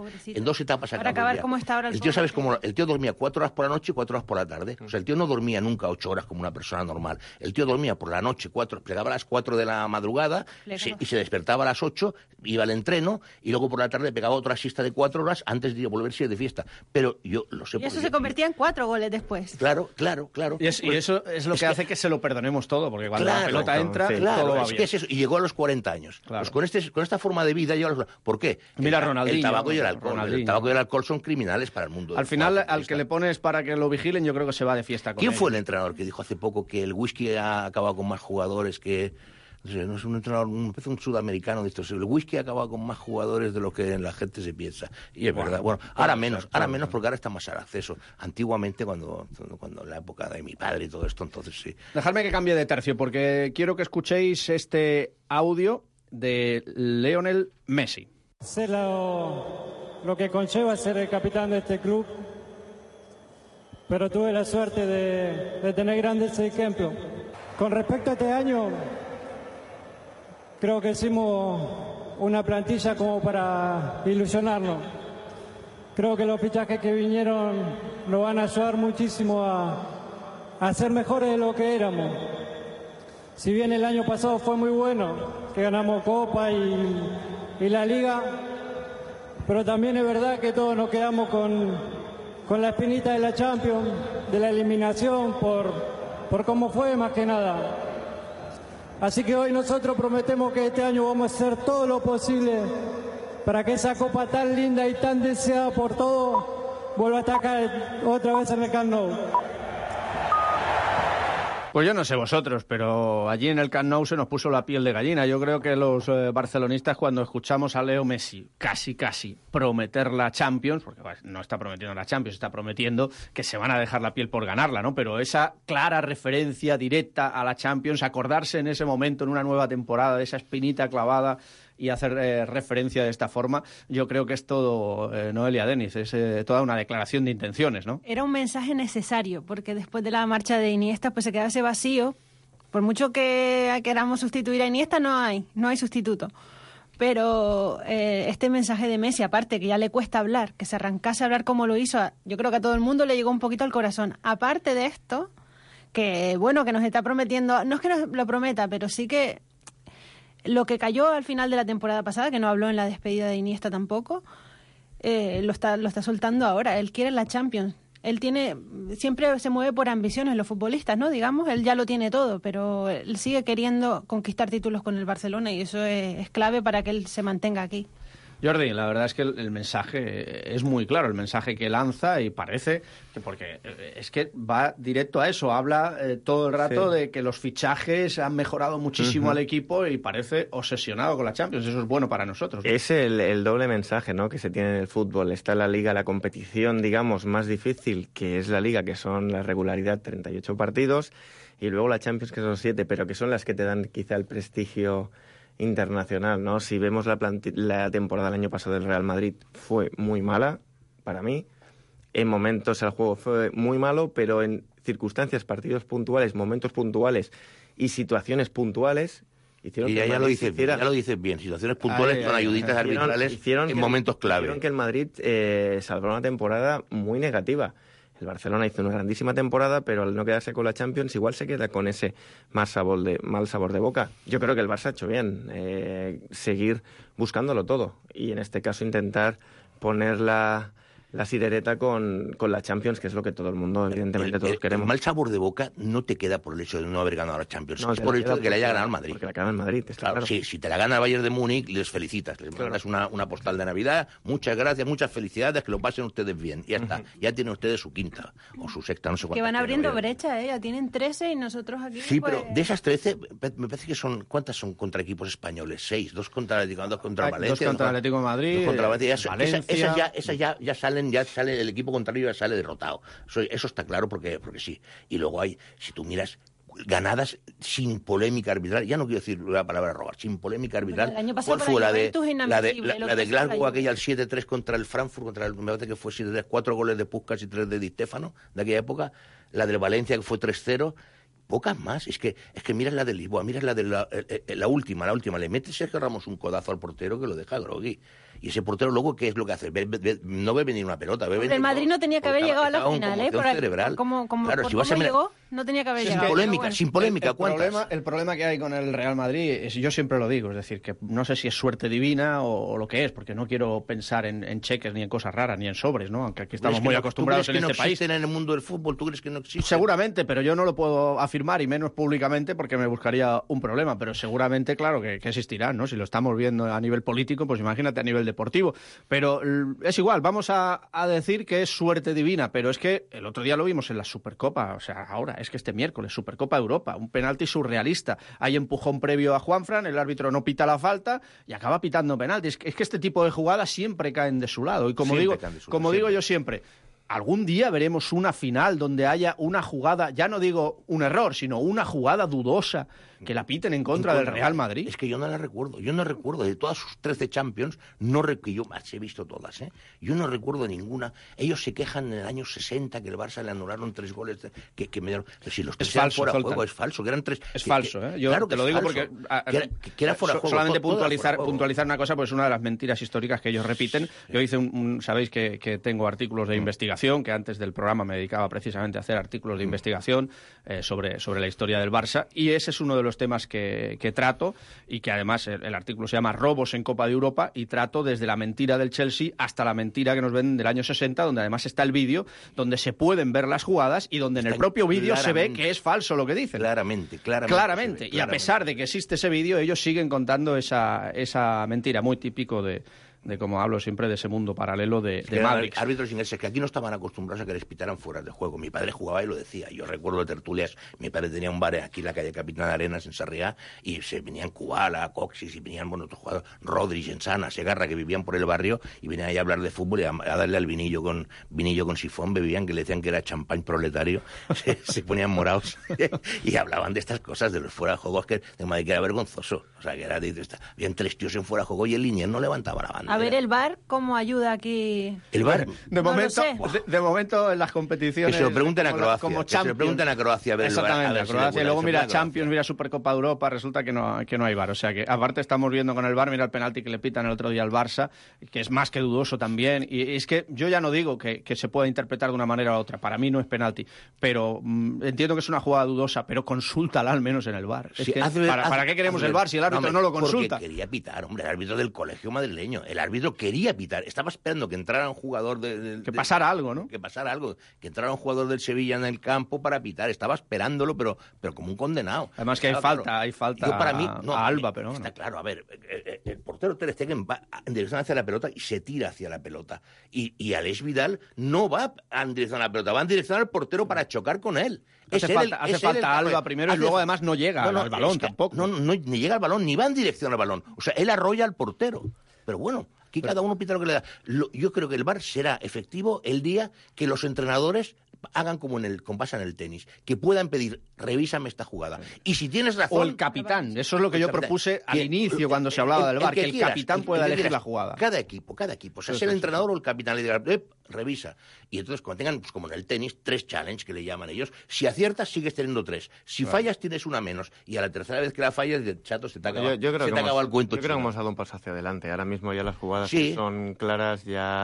etapas. Para acabar como está ahora el tío, ¿sabes cómo? El tío dormía 4 horas por la noche y 4 horas por la tarde. O sea, el tío no dormía nunca 8 horas como una persona normal. El tío dormía por la noche, plegaba a las 4 de la madrugada y se despertaba a las 8, iba al entreno y luego por la tarde pegaba otra siesta de 4 horas antes de volverse de fiesta. Pero yo lo sé. Y eso se convertía en 4 goles después. Claro. Y eso es lo que hace que se lo perdonemos todo, porque cuando la pelota entra, todo va bien. Que es eso. Y llegó a los 40 años. Claro. Pues con esta forma de vida llegó a los... ¿Por qué? Mira, Ronaldinho. El tabaco y el alcohol. El tabaco y el alcohol son criminales para el mundo. Al final, al que le pones para que lo vigilen, yo creo que se va de fiesta con ¿Quién él. fue el entrenador que dijo hace poco que el whisky ha acabado con más jugadores que... No es un entrenador, un sudamericano de estos. El whisky ha acabado con más jugadores de lo que la gente se piensa. Y es verdad. Bueno, ahora menos porque ahora está más al acceso. Antiguamente, cuando en la época de mi padre y todo esto, entonces sí. Dejadme que cambie de tercio, porque quiero que escuchéis este audio de Lionel Messi. Sé lo que conlleva ser el capitán de este club, pero tuve la suerte de tener grandes ejemplos. Con respecto a este año, creo que hicimos una plantilla como para ilusionarnos. Creo que los fichajes que vinieron nos van a ayudar muchísimo a ser mejores de lo que éramos. Si bien el año pasado fue muy bueno, que ganamos Copa y la Liga, pero también es verdad que todos nos quedamos con la espinita de la Champions, de la eliminación, por cómo fue más que nada. Así que hoy nosotros prometemos que este año vamos a hacer todo lo posible para que esa Copa tan linda y tan deseada por todos vuelva a estar acá otra vez en el Camp Nou. Pues yo no sé vosotros, pero allí en el Camp Nou se nos puso la piel de gallina. Yo creo que los barcelonistas, cuando escuchamos a Leo Messi casi prometer la Champions, porque no está prometiendo la Champions, está prometiendo que se van a dejar la piel por ganarla, ¿no? Pero esa clara referencia directa a la Champions, acordarse en ese momento, en una nueva temporada, de esa espinita clavada y hacer referencia de esta forma, yo creo que es todo, Noelia Denis, es toda una declaración de intenciones, ¿no? Era un mensaje necesario, porque después de la marcha de Iniesta pues se quedaba ese vacío. Por mucho que queramos sustituir a Iniesta, no hay sustituto. Pero este mensaje de Messi, aparte que ya le cuesta hablar, que se arrancase a hablar como lo hizo, yo creo que a todo el mundo le llegó un poquito al corazón. Aparte de esto, que bueno, que nos está prometiendo, no es que nos lo prometa, pero sí que lo que cayó al final de la temporada pasada, que no habló en la despedida de Iniesta tampoco, lo está soltando ahora. Él quiere la Champions. Él siempre se mueve por ambiciones, los futbolistas, ¿no? Digamos, él ya lo tiene todo, pero él sigue queriendo conquistar títulos con el Barcelona y eso es clave para que él se mantenga aquí. Jordi, la verdad es que el mensaje es muy claro, el mensaje que lanza, y parece que, porque es que va directo a eso, habla todo el rato de que los fichajes han mejorado muchísimo al equipo y parece obsesionado con la Champions. Eso es bueno para nosotros, ¿no? Es el doble mensaje, ¿no?, que se tiene en el fútbol. Está la Liga, la competición, digamos, más difícil, que es la Liga, que son la regularidad, 38 partidos, y luego la Champions, que son 7, pero que son las que te dan quizá el prestigio internacional, ¿no? Si vemos la temporada del año pasado del Real Madrid, fue muy mala para mí. En momentos el juego fue muy malo, pero en circunstancias, partidos puntuales, momentos puntuales y situaciones puntuales hicieron y que ya lo dices bien, situaciones puntuales con ayuditas arbitrales en momentos clave. Hicieron que el Madrid salvara una temporada muy negativa. El Barcelona hizo una grandísima temporada, pero al no quedarse con la Champions, igual se queda con ese mal sabor de boca. Yo creo que el Barça ha hecho bien seguir buscándolo todo y en este caso intentar poner la sidereta con la Champions, que es lo que todo el mundo, evidentemente, todos queremos. El mal sabor de boca no te queda por el hecho de no haber ganado la Champions, es por el hecho de que le haya ganado el Madrid. Porque la gana el Madrid, claro. Sí, si te la gana el Bayern de Múnich, les felicitas, les mandas una postal de Navidad, muchas gracias, muchas felicidades, que lo pasen ustedes bien, y ya está. Ya tienen ustedes su quinta o su sexta, no sé cuánto. Que van abriendo brecha, ya tienen 13 y nosotros aquí... Sí, pues... pero de esas 13, me parece que son, ¿cuántas son contra equipos españoles? 6, 2 contra Atlético, 2 contra Valencia. 2 contra Atlético de Madrid, 2 contra Valencia. Valencia. Esas ya sale el equipo contrario, ya sale derrotado. Eso está claro porque sí. Y luego hay, si tú miras, ganadas sin polémica arbitral, ya no quiero decir la palabra robar, sin polémica arbitral. Bueno, el año pasado ¿cuál fue la de Glasgow, la aquella al 7-3 contra el Frankfurt, me parece que fue 7-3, 4 goles de Puskás y 3 de Di Stéfano, de aquella época, la del Valencia, que fue 3-0, pocas más. Es que miras la de Lisboa, miras la de la última, le mete Sergio Ramos un codazo al portero que lo deja grogui. Y ese portero luego, ¿qué es lo que hace? No ve venir una pelota. El Madrid no tenía que haber llegado a la final, ¿eh? Claro, si vas a llegó, no tenía que haber llegado. Sin polémica, ¿cuántas? El problema que hay con el Real Madrid, yo siempre lo digo, es decir, que no sé si es suerte divina o lo que es, porque no quiero pensar en cheques ni en cosas raras, ni en sobres, ¿no? Aunque aquí estamos muy acostumbrados en este país. ¿Tú crees que no existen en el mundo del fútbol? ¿Tú crees que no existen? Seguramente, pero yo no lo puedo afirmar, y menos públicamente, porque me buscaría un problema, pero seguramente, claro, que existirán, ¿no? Si lo estamos viendo a nivel político, pues imagínate a nivel deportivo. Pero es igual, vamos a decir que es suerte divina, pero es que el otro día lo vimos en la Supercopa, o sea, ahora, es que este miércoles, Supercopa de Europa, un penalti surrealista. Hay empujón previo a Juanfran, el árbitro no pita la falta y acaba pitando penalti. Es que este tipo de jugadas siempre caen de su lado. Y como digo yo siempre, algún día veremos una final donde haya una jugada, ya no digo un error, sino una jugada dudosa que la piten en contra del Real Madrid. Es que yo no la recuerdo. Yo no recuerdo de todas sus 13 Champions, que yo las he visto todas, yo no recuerdo ninguna. Ellos se quejan en el año 60 que el Barça le anularon 3 goles que me dieron. Pero si los 3 eran fuera de juego, es falso, que eran 3. Es falso, ¿eh? Yo claro te lo digo porque que era fuera de juego. Solamente puntualizar una cosa, pues es una de las mentiras históricas que ellos repiten. Yo hice sabéis que tengo artículos de investigación, que antes del programa me dedicaba precisamente a hacer artículos de investigación sobre la historia del Barça, y ese es uno de los temas que trato, y que además el artículo se llama Robos en Copa de Europa, y trato desde la mentira del Chelsea hasta la mentira que nos ven del año 60, donde además está el vídeo, donde se pueden ver las jugadas y donde en el propio vídeo se ve que es falso lo que dicen. Claramente. Y a pesar de que existe ese vídeo, ellos siguen contando esa mentira, muy típico de como hablo siempre de ese mundo paralelo de Mavericks. Árbitros ingleses que aquí no estaban acostumbrados a que les pitaran fuera de juego. Mi padre jugaba y lo decía. Yo recuerdo de tertulias, mi padre tenía un bar aquí en la calle Capitán Arenas, en Sarriá, y se venían Kubala, Coxis, y venían otros jugadores, Rodri, Gensana, Segarra, que vivían por el barrio, y venían ahí a hablar de fútbol y a darle al vinillo con sifón, bebían, que le decían que era champán proletario, se ponían morados y hablaban de estas cosas, de los fuera de juego, que era vergonzoso. O sea, que era habían 3 tíos en fuera de juego y el Liniers no levantaba la banda. A ver, el VAR, ¿cómo ayuda aquí? El VAR, de momento en las competiciones... Que se lo pregunten a Croacia. Como que se lo pregunten a Croacia. Exactamente, a Croacia. Y luego mira Champions, mira Supercopa de Europa, resulta que no hay VAR. O sea que, aparte estamos viendo con el VAR, mira el penalti que le pitan el otro día al Barça, que es más que dudoso también. Y es que yo ya no digo que se pueda interpretar de una manera u otra. Para mí no es penalti. Pero entiendo que es una jugada dudosa, pero consúltala al menos en el VAR. Es que, ¿para qué queremos el VAR si el árbitro no lo consulta? Porque quería pitar, hombre, el árbitro del colegio madrileño. El árbitro quería pitar. Estaba esperando que entrara un jugador que pasara algo, ¿no? Que pasara algo. Que entrara un jugador del Sevilla en el campo para pitar. Estaba esperándolo, pero como un condenado. Además que hay falta yo para mí, a Alba, pero está claro. A ver, el portero Ter Stegen va en dirección hacia la pelota y se tira hacia la pelota. Y Alex Vidal no va en dirección a la pelota, va en dirección al portero para chocar con él. Hace falta Alba primero y luego además no llega al balón tampoco. No, ni llega al balón, ni va en dirección al balón. O sea, él arrolla al portero. Pero bueno, aquí cada uno pita lo que le da. Yo creo que el VAR será efectivo el día que los entrenadores hagan como pasa en el tenis, que puedan pedir, revísame esta jugada. Y si tienes razón... O el capitán, eso es lo que yo propuse al inicio cuando se hablaba del VAR, que el capitán pueda elegir la jugada. Cada equipo, o sea, sea el entrenador o el capitán, le diga, revisa. Y entonces cuando tengan, pues como en el tenis, 3 challenge que le llaman ellos, si aciertas sigues teniendo 3, si fallas tienes una menos, y a la tercera vez que la fallas, chato, se te acaba el cuento. Yo creo que hemos dado un paso hacia adelante. Ahora mismo ya las jugadas que son claras,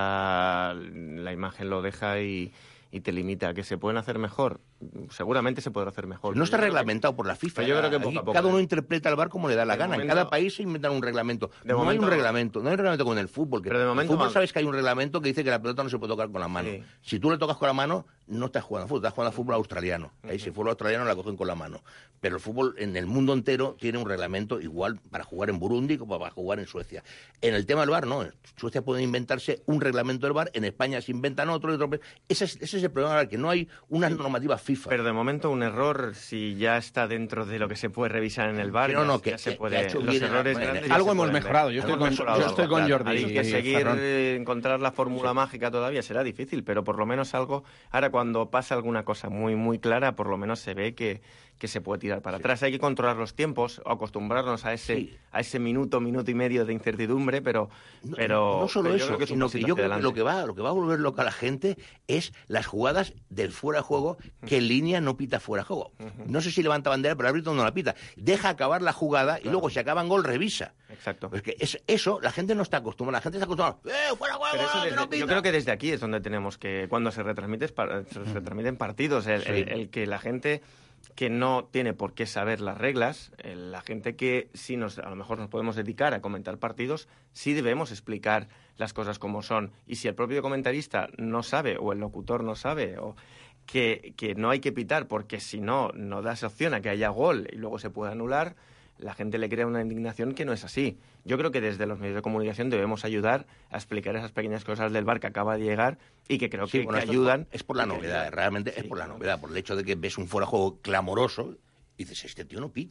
ya la imagen lo deja y te limita. ¿Que se pueden hacer mejor? Seguramente se podrá hacer mejor. No está reglamentado por la FIFA. Yo creo que poco a poco, cada uno interpreta el VAR como le da la gana. En cada país se inventan un reglamento. No hay un reglamento con el fútbol. Pero de momento el fútbol sabes que hay un reglamento que dice que la pelota no se puede tocar con la mano. Sí. Si tú le tocas con la mano, no estás jugando a fútbol, estás jugando a fútbol australiano. Ahí si el fútbol australiano la cogen con la mano. Pero el fútbol en el mundo entero tiene un reglamento igual para jugar en Burundi como para jugar en Suecia. En el tema del VAR, no. En Suecia pueden inventarse un reglamento del VAR, en España se inventan otro. Ese es el problema, que no hay una normativa FIFA. Pero de momento un error, si ya está dentro de lo que se puede revisar en el VAR, ya se puede. Los errores grandes algo hemos mejorado. Yo estoy con Jordi. Hay que seguir encontrar la fórmula mágica todavía, será difícil, pero por lo menos algo. Ahora cuando pasa alguna cosa muy muy clara, por lo menos se ve que se puede tirar para atrás. Hay que controlar los tiempos, acostumbrarnos a ese minuto y medio de incertidumbre, pero no solo pero eso, sino que yo creo que lo que va a volver loca a la gente es las jugadas del fuera de juego que en línea no pita fuera de juego. No sé si levanta bandera, pero el árbitro no la pita. Deja acabar la jugada y luego si acaba en gol revisa. Exacto. Pues que eso la gente no está acostumbrada. La gente está acostumbrada. ¡Fuera de juego! Yo creo que desde aquí es donde tenemos que, cuando se retransmiten partidos, el que la gente que no tiene por qué saber las reglas, la gente que sí a lo mejor nos podemos dedicar a comentar partidos, sí debemos explicar las cosas como son. Y si el propio comentarista no sabe, o el locutor no sabe, o que no hay que pitar porque si no da esa opción a que haya gol y luego se pueda anular, la gente le crea una indignación que no es así. Yo creo que desde los medios de comunicación debemos ayudar a explicar esas pequeñas cosas del VAR que acaba de llegar y que creo que ayudan. Es por la novedad, realmente es por la novedad, por el hecho de que ves un fuera de juego clamoroso y dices, este tío no pita.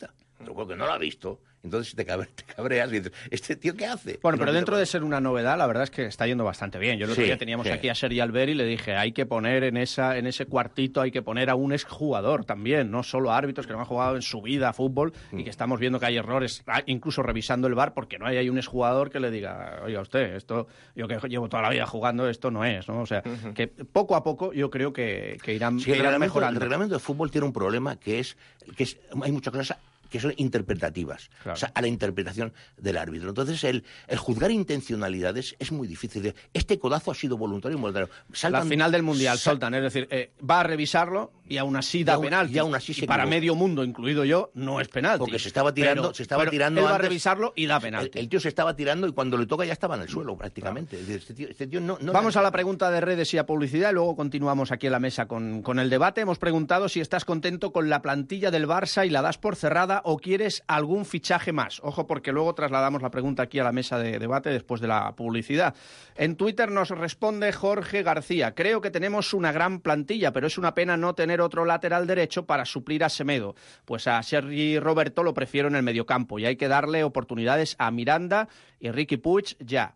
Porque no lo ha visto. Entonces te cabreas y dices, ¿este tío qué hace? Bueno, pero dentro de ser una novedad, la verdad es que está yendo bastante bien. Yo el otro día teníamos aquí a Sergi Albert y le dije, hay que poner en ese cuartito, hay que poner a un exjugador también, no solo a árbitros que no han jugado en su vida a fútbol y que estamos viendo que hay errores, incluso revisando el VAR, porque no hay un exjugador que le diga, oiga usted, esto, yo que llevo toda la vida jugando, esto no es, ¿no? O sea, que poco a poco yo creo que irán mejorando. El reglamento de fútbol tiene un problema que es hay muchas cosas que son interpretativas, claro. O sea, a la interpretación del árbitro. Entonces, el juzgar intencionalidades es muy difícil. Este codazo ha sido voluntario o involuntario. La final del Mundial, Soltan, es decir, va a revisarlo y aún así da penalti. Y para medio mundo, incluido yo, no es penalti. Porque se estaba tirando él va a revisarlo y da penalti. El tío se estaba tirando y cuando le toca ya estaba en el suelo, prácticamente. Claro. Este tío no Vamos a la pregunta de redes y a publicidad y luego continuamos aquí en la mesa con el debate. Hemos preguntado si estás contento con la plantilla del Barça y la das por cerrada o quieres algún fichaje más. Ojo, porque luego trasladamos la pregunta aquí a la mesa de debate después de la publicidad. En Twitter nos responde Jorge García. Creo que tenemos una gran plantilla, pero es una pena no tener otro lateral derecho para suplir a Semedo. Pues a Sergi Roberto lo prefiero en el mediocampo y hay que darle oportunidades a Miranda y Riqui Puig ya.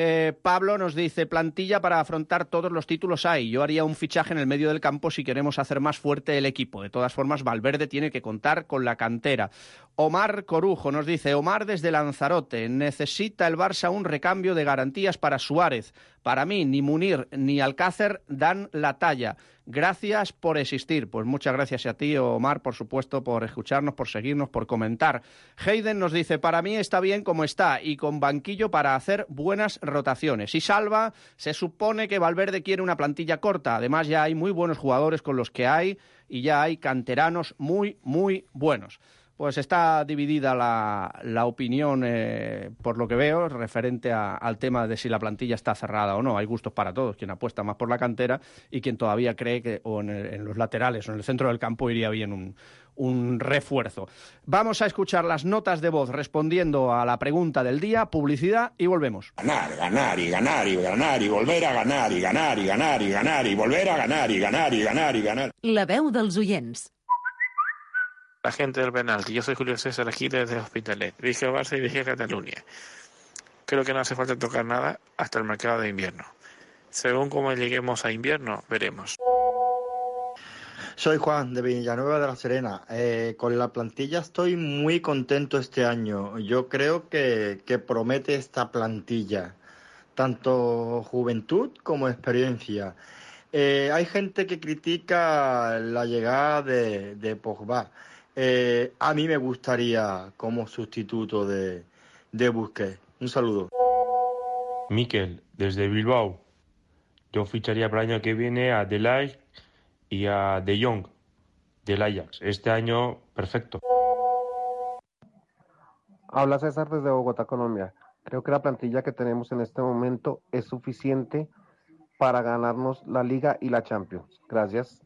Pablo nos dice, plantilla para afrontar todos los títulos hay. Yo haría un fichaje en el medio del campo si queremos hacer más fuerte el equipo. De todas formas, Valverde tiene que contar con la cantera. Omar Corujo nos dice, Omar desde Lanzarote, necesita el Barça un recambio de garantías para Suárez. Para mí, ni Munir ni Alcácer dan la talla. Gracias por existir. Pues muchas gracias a ti, Omar, por supuesto, por escucharnos, por seguirnos, por comentar. Hayden nos dice, para mí está bien como está y con banquillo para hacer buenas rotaciones. Y Salva, se supone que Valverde quiere una plantilla corta. Además, ya hay muy buenos jugadores con los que hay y ya hay canteranos muy, muy buenos. Pues está dividida la opinión, por lo que veo, referente al tema de si la plantilla está cerrada o no. Hay gustos para todos, quien apuesta más por la cantera y quien todavía cree que en los laterales o en el centro del campo iría bien un refuerzo. Vamos a escuchar las notas de voz respondiendo a la pregunta del día, publicidad y volvemos. Ganar y ganar y ganar y volver a ganar y ganar y ganar y ganar y volver a ganar y ganar y ganar y ganar. La veu dels oients. La gente del penalti. Yo soy Julio César aquí desde Hospitalet. Dije Barça y dije Cataluña. Creo que no hace falta tocar nada hasta el mercado de invierno. Según cómo lleguemos a invierno, veremos. Soy Juan, de Villanueva de la Serena. Con la plantilla estoy muy contento este año. Yo creo que promete esta plantilla, tanto juventud como experiencia. Hay gente que critica la llegada de Pogba. A mí me gustaría como sustituto de Busquets. Un saludo. Miquel, desde Bilbao. Yo ficharía para el año que viene a De Ligt y a De Jong del Ajax. Este año, perfecto. Habla César desde Bogotá, Colombia. Creo que la plantilla que tenemos en este momento es suficiente para ganarnos la Liga y la Champions. Gracias.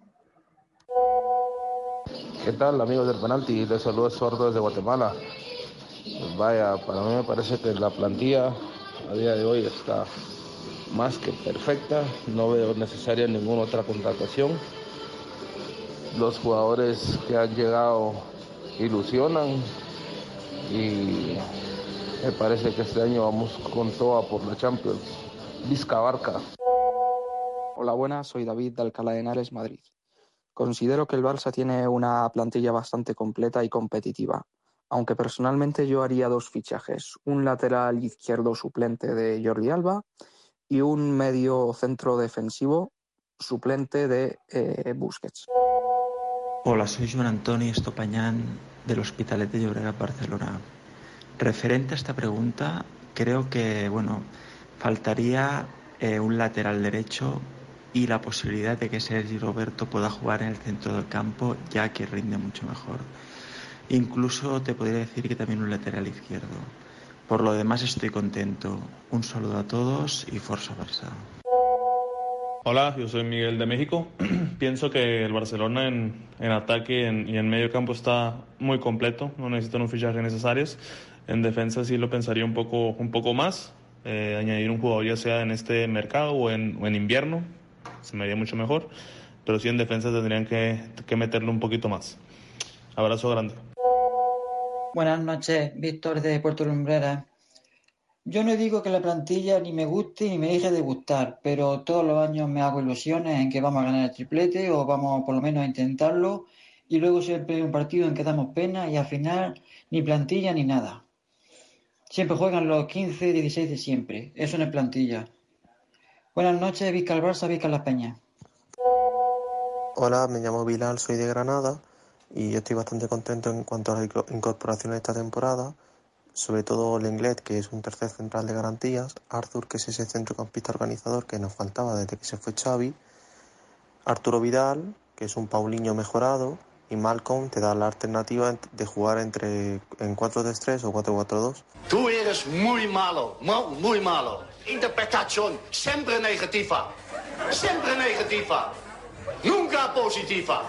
¿Qué tal, amigos del penalti? Les saludo Sordo desde Guatemala. Pues vaya, para mí me parece que la plantilla a día de hoy está más que perfecta. No veo necesaria ninguna otra contratación. Los jugadores que han llegado ilusionan y me parece que este año vamos con toda por la Champions. Vizca Barca. Hola, buenas, soy David de Alcalá de Henares, Madrid. Considero que el Barça tiene una plantilla bastante completa y competitiva, aunque personalmente yo haría dos fichajes, un lateral izquierdo suplente de Jordi Alba y un medio centro defensivo suplente de Busquets. Hola, soy Joan Antoni Estopañán del Hospitalet de Llobregat, Barcelona. Referente a esta pregunta, creo que faltaría un lateral derecho y la posibilidad de que Sergi Roberto pueda jugar en el centro del campo, ya que rinde mucho mejor. Incluso te podría decir que también un lateral izquierdo. Por lo demás estoy contento. Un saludo a todos y Forza Barça. Hola, yo soy Miguel de México. Pienso que el Barcelona en ataque y en medio campo está muy completo. No necesitan un fichaje necesarios. En defensa sí lo pensaría un poco más. Añadir un jugador ya sea en este mercado o en invierno. Se me haría mucho mejor. Pero sí en defensa tendrían que meterle un poquito más. Abrazo grande. Buenas noches, Víctor de Puerto Lumbreras. Yo no digo que la plantilla ni me guste ni me deje de gustar, pero todos los años me hago ilusiones en que vamos a ganar el triplete o vamos por lo menos a intentarlo, y luego siempre hay un partido en que damos pena y al final ni plantilla ni nada. Siempre juegan los 15, 16 de siempre. Eso no es plantilla. Buenas noches, Vizca el Barça, Vizca las Peñas. Hola, me llamo Bilal, soy de Granada y estoy bastante contento en cuanto a la incorporación de esta temporada, sobre todo Lenglet, que es un tercer central de garantías, Arthur, que es ese centrocampista organizador que nos faltaba desde que se fue Xavi, Arturo Vidal, que es un Paulinho mejorado, y Malcolm te da la alternativa de jugar en 4-3-3 o 4-4-2. Tú eres muy malo, muy malo. Interpretación siempre negativa. Siempre negativa. Nunca positiva.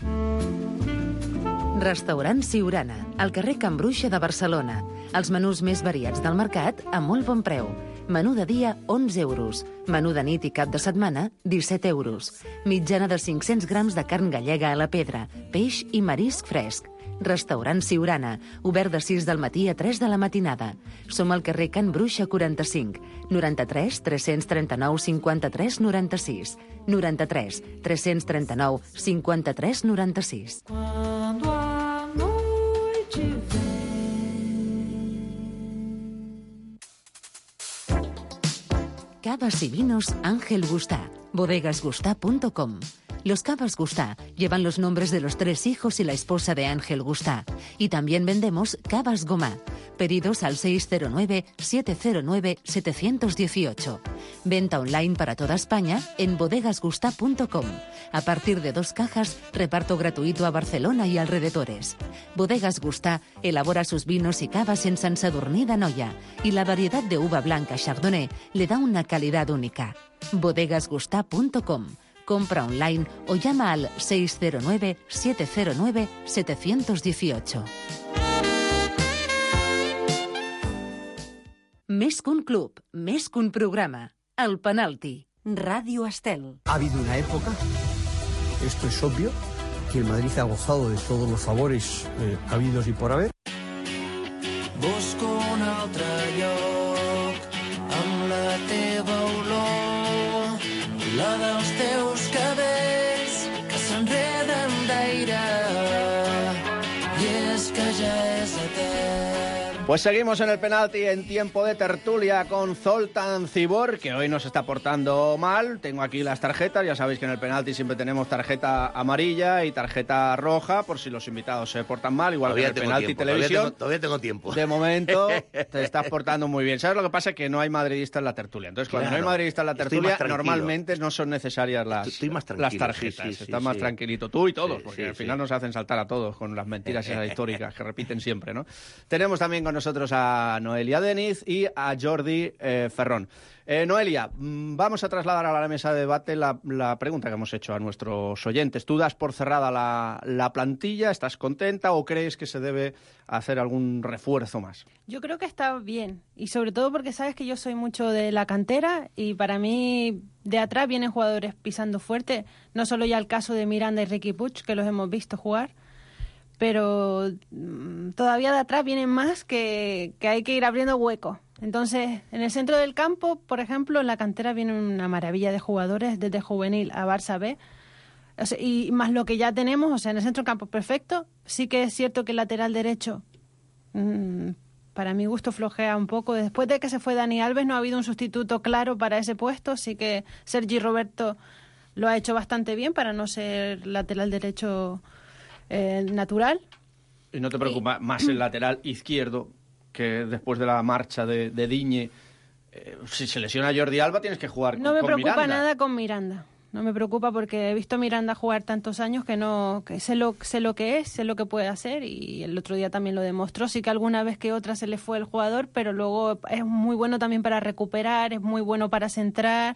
Restaurant Siurana, al carrer Can Bruixa de Barcelona. Els menús més variats del mercat a molt bon preu. Menú de dia, 11 euros. Menú de nit i cap de setmana, 17 euros. Mitjana de 500 grams de carn gallega a la pedra, peix i marisc fresc. Restaurant Siurana, obert de 6 del matí a 3 de la matinada. Som al carrer Can Bruixa 45, 93 339 53 96, 93 339 53 96. Cavas y vinos Ángel Gustá, bodegasgustá.com. Los Cavas Gustá llevan los nombres de los 3 hijos y la esposa de Ángel Gustá. Y también vendemos Cavas Gomá. Pedidos al 609-709-718. Venta online para toda España en bodegasgustá.com. A partir de 2 cajas, reparto gratuito a Barcelona y alrededores. Bodegas Gustá elabora sus vinos y cavas en Sant Sadurní d'Anoia, y la variedad de uva blanca Chardonnay le da una calidad única. bodegasgustá.com. Compra online o llama al 609-709-718. Més que un club, més que un programa. El penalti. Radio Estel. Ha habido una época, esto es obvio, que el Madrid ha gozado de todos los favores habidos y por haber. Busco un altre lloc amb la teva olor, la dels teus cabells que s'enreden d'aire, i és que ja és etern. Pues seguimos en el penalti en tiempo de tertulia con Zoltán Cibor, que hoy nos está portando mal. Tengo aquí las tarjetas, ya sabéis que en el penalti siempre tenemos tarjeta amarilla y tarjeta roja, por si los invitados se portan mal, igual todavía que en el penalti tiempo, televisión. Todavía tengo tiempo. De momento te estás portando muy bien. ¿Sabes lo que pasa? Que no hay madridistas en la tertulia. Entonces, cuando no hay madridistas en la tertulia, normalmente no son necesarias las tarjetas. Estás más tranquilito. Tú y todos, porque al final nos hacen saltar a todos con las mentiras esas históricas que repiten siempre, ¿no? Tenemos también con nosotros a Noelia Deniz y a Jordi Ferrón. Noelia, vamos a trasladar a la mesa de debate la pregunta que hemos hecho a nuestros oyentes. ¿Tú das por cerrada la plantilla? ¿Estás contenta o crees que se debe hacer algún refuerzo más? Yo creo que está bien, y sobre todo porque sabes que yo soy mucho de la cantera y para mí de atrás vienen jugadores pisando fuerte, no solo ya el caso de Miranda y Riqui Puig, que los hemos visto jugar, pero todavía de atrás vienen más que hay que ir abriendo hueco. Entonces, en el centro del campo, por ejemplo, en la cantera viene una maravilla de jugadores, desde juvenil a Barça B, o sea, y más lo que ya tenemos, o sea, en el centro del campo perfecto. Sí que es cierto que el lateral derecho, para mi gusto, flojea un poco. Después de que se fue Dani Alves, no ha habido un sustituto claro para ese puesto, sí que Sergi Roberto lo ha hecho bastante bien para no ser lateral derecho natural. ¿Y no te preocupa más el lateral izquierdo, que después de la marcha de Digne, si se lesiona Jordi Alba tienes que jugar con Miranda? No me preocupa nada con Miranda. No me preocupa porque he visto a Miranda jugar tantos años que sé lo que es, sé lo que puede hacer, y el otro día también lo demostró. Sí que alguna vez que otra se le fue el jugador, pero luego es muy bueno también para recuperar, es muy bueno para centrar.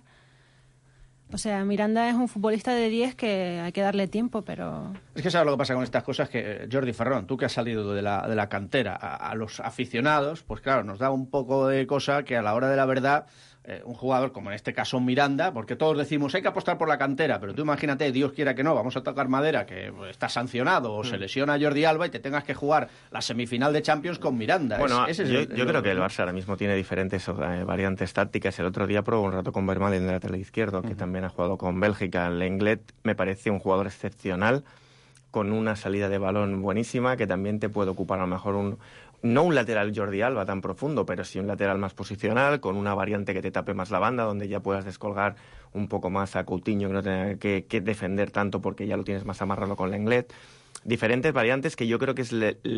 O sea, Miranda es un futbolista de 10 que hay que darle tiempo, pero... Es que sabes lo que pasa con estas cosas, que Jordi Ferrón, tú que has salido de la cantera, a los aficionados, pues claro, nos da un poco de cosa que a la hora de la verdad un jugador como en este caso Miranda, porque todos decimos hay que apostar por la cantera, pero tú imagínate, Dios quiera que no, vamos a tocar madera, que está sancionado o se lesiona Jordi Alba y te tengas que jugar la semifinal de Champions con Miranda. Bueno, yo creo que el Barça ahora mismo tiene diferentes variantes tácticas. El otro día probó un rato con Vermaelen en el lateral izquierdo, que también ha jugado con Bélgica. Lenglet me parece un jugador excepcional, con una salida de balón buenísima, que también te puede ocupar a lo mejor no un lateral Jordi Alba tan profundo, pero sí un lateral más posicional, con una variante que te tape más la banda, donde ya puedas descolgar un poco más a Coutinho, que no tenga que defender tanto porque ya lo tienes más amarrado con Lenglet. Diferentes variantes que yo creo que es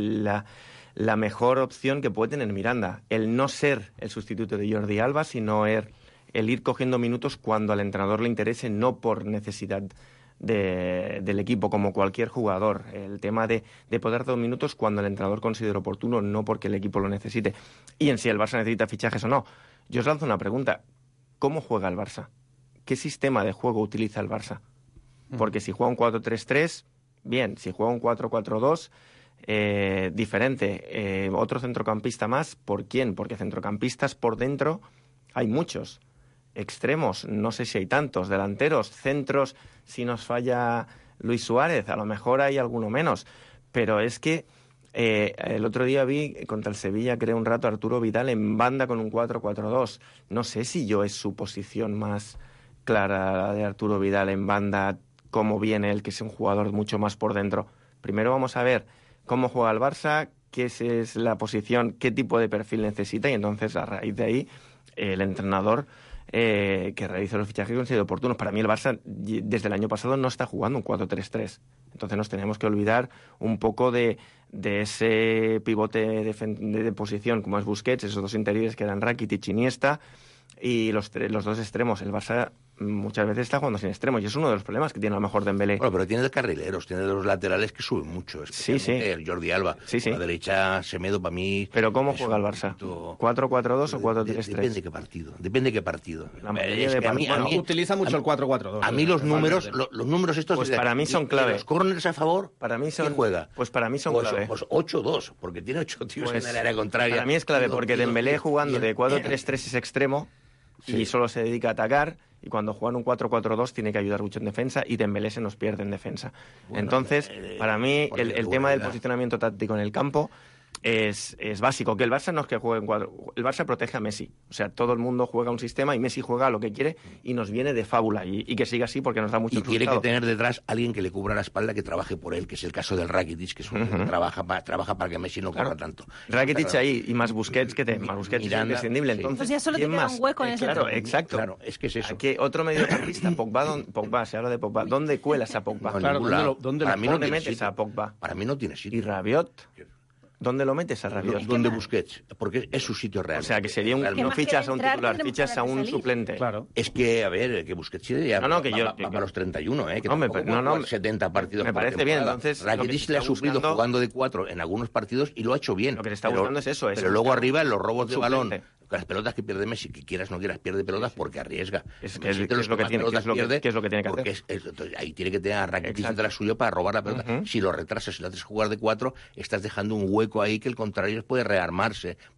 la mejor opción que puede tener Miranda. El no ser el sustituto de Jordi Alba, sino el ir cogiendo minutos cuando al entrenador le interese, no por necesidad del equipo, como cualquier jugador. El tema de poder dar minutos cuando el entrenador considere oportuno, no porque el equipo lo necesite. Y en si el Barça necesita fichajes o no. Yo os lanzo una pregunta. ¿Cómo juega el Barça? ¿Qué sistema de juego utiliza el Barça? Porque si juega un 4-3-3, bien. Si juega un 4-4-2, diferente. Otro centrocampista más, ¿por quién? Porque centrocampistas por dentro hay muchos. Extremos, no sé si hay tantos. Delanteros, centros, si nos falla Luis Suárez, a lo mejor hay alguno menos. Pero es que el otro día vi contra el Sevilla, creo un rato, Arturo Vidal en banda con un 4-4-2. No sé si es su posición más clara, la de Arturo Vidal en banda, cómo viene él, que es un jugador mucho más por dentro. Primero vamos a ver cómo juega el Barça, qué es la posición, qué tipo de perfil necesita, y entonces a raíz de ahí el entrenador que realiza los fichajes que considera oportunos. Para mí el Barça desde el año pasado no está jugando un 4-3-3. Entonces nos tenemos que olvidar un poco de ese pivote de posición como es Busquets, esos dos interiores que eran Rakitic y Iniesta, y los dos extremos. El Barça muchas veces está jugando sin extremos y es uno de los problemas que tiene a lo mejor Dembélé. Bueno, pero tiene de carrileros, tiene de los laterales que suben mucho. Sí. El Jordi Alba. Sí. A la derecha, Semedo, para mí... ¿Pero cómo juega el Barça? ¿4-4-2 o 4-3-3? Depende de qué partido. La mayoría de partidos. Utiliza mucho el 4-4-2. A mí los números estos... Pues para mí son clave. Los corners a favor, para mí son, ¿quién juega? Pues para mí son clave. Pues 8-2, porque tiene 8 tíos en el área contraria. Para mí es clave, porque Dembélé jugando de 4-3-3 es extremo, y solo se dedica a atacar, y cuando juegan un 4-4-2 tiene que ayudar mucho en defensa, y Dembélé se nos pierde en defensa. Bueno, entonces, para mí, el tema del posicionamiento táctico en el campo es básico. Que el Barça no es que juegue en cuadro, el Barça protege a Messi. O sea, todo el mundo juega un sistema y Messi juega lo que quiere y nos viene de fábula, y que siga así porque nos da mucho resultado. Y tiene que tener detrás alguien que le cubra la espalda, que trabaje por él, que es el caso del Rakitic, que es un que trabaja para que Messi no corra tanto. Rakitic ahí, y más Busquets, Busquets es imprescindible. Entonces, pues ya solo te queda un hueco en ese Claro, exacto. Claro, es que es eso. Aquí otro mediocampista, Pogba, se habla de Pogba. ¿Dónde cuelas a Pogba? Claro, ¿dónde metes a Pogba? Para mí no tiene sitio. ¿Y Rabiot? ¿Dónde lo metes a Rabiot? ¿Dónde Busquets? Porque es su sitio real. O sea, que sería no fichas a un titular, fichas a un suplente. Claro. Es que, a ver, que Busquets ya va para los 31, que no, 70 partidos. Me parece bien, entonces... Rakitic le ha sufrido jugando de 4 en algunos partidos y lo ha hecho bien. Lo que le está buscando es eso. Pero luego arriba, en los robos de balón, las pelotas que pierde Messi, que quieras no quieras, pierde pelotas porque arriesga. Es lo que tiene que hacer. Ahí tiene que tener a Rakitic detrás suyo para robar la pelota. Si lo retrasas, si lo haces jugar de 4, estás dejando un hueco ahí que el contrario puede rearmar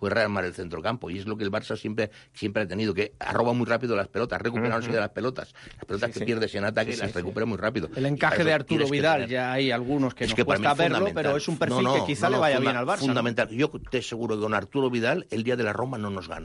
el centrocampo, y es lo que el Barça siempre ha tenido, que arroba muy rápido las pelotas, recuperándose de las pelotas que pierdes en ataque las recupera muy rápido. El encaje de Arturo Vidal, ya hay algunos que nos cuesta verlo, pero es un perfil que quizá le vaya bien al Barça. Fundamental. Yo te aseguro que con Arturo Vidal el día de la Roma no nos gana.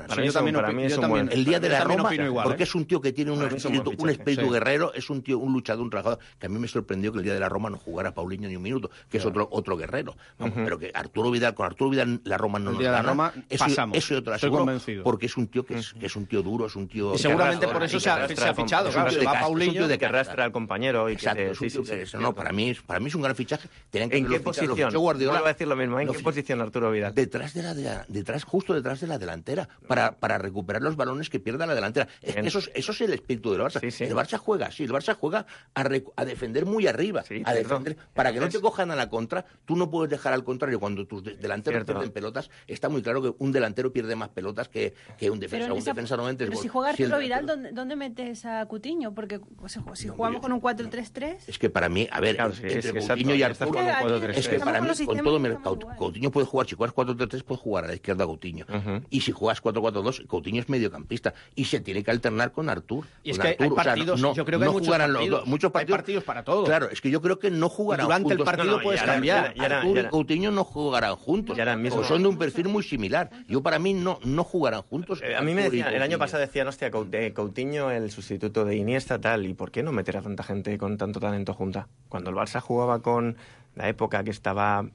El día de la Roma, porque es un tío que tiene un espíritu guerrero, es un tío, un luchador, un trabajador, que a mí me sorprendió que el día de la Roma no jugara Paulinho ni un minuto, que es otro guerrero. Pero que Arturo Vidal la Roma no nos gana. Eso yo te lo aseguro, porque es un tío que es un tío duro, es un tío... Y seguramente por eso se ha fichado. Va Paulinho, de que arrastra al compañero. Exacto, para mí es un gran fichaje. ¿En qué posición? Guardiola va a decir lo mismo. ¿En qué posición Arturo Vidal? Justo detrás de la delantera, para recuperar los balones que pierda la delantera. Eso es el espíritu del Barça. El Barça juega a defender muy arriba, a defender para que no te cojan a la contra. Tú no puedes dejar al contrario cuando tus delanteros pierden pelotas. Está muy claro que un delantero pierde más pelotas que un defensa. Un defensa normalmente pero si juega Arturo Vidal, ¿dónde metes a Coutinho? Porque si jugamos con un 4-3-3... Es que para mí, a ver, entre Coutinho y Arturo, es que para mí, con todo Coutinho puede jugar, si juegas 4-3-3 puedes jugar a la izquierda a Coutinho. Y si juegas 4-3-3 4-4-2, Coutinho es mediocampista y se tiene que alternar con Artur. Y es que hay partidos, yo creo que hay muchos partidos. Hay partidos para todo. Claro, es que yo creo que no jugarán juntos. Durante el partido puedes cambiar. Artur y Coutinho no jugarán juntos. O son de un perfil muy similar. Yo para mí no jugarán juntos. A mí me decía, el año pasado decían, hostia, Coutinho, el sustituto de Iniesta, tal, ¿y por qué no meter a tanta gente con tanto talento junta? Cuando el Barça jugaba con la época que estaba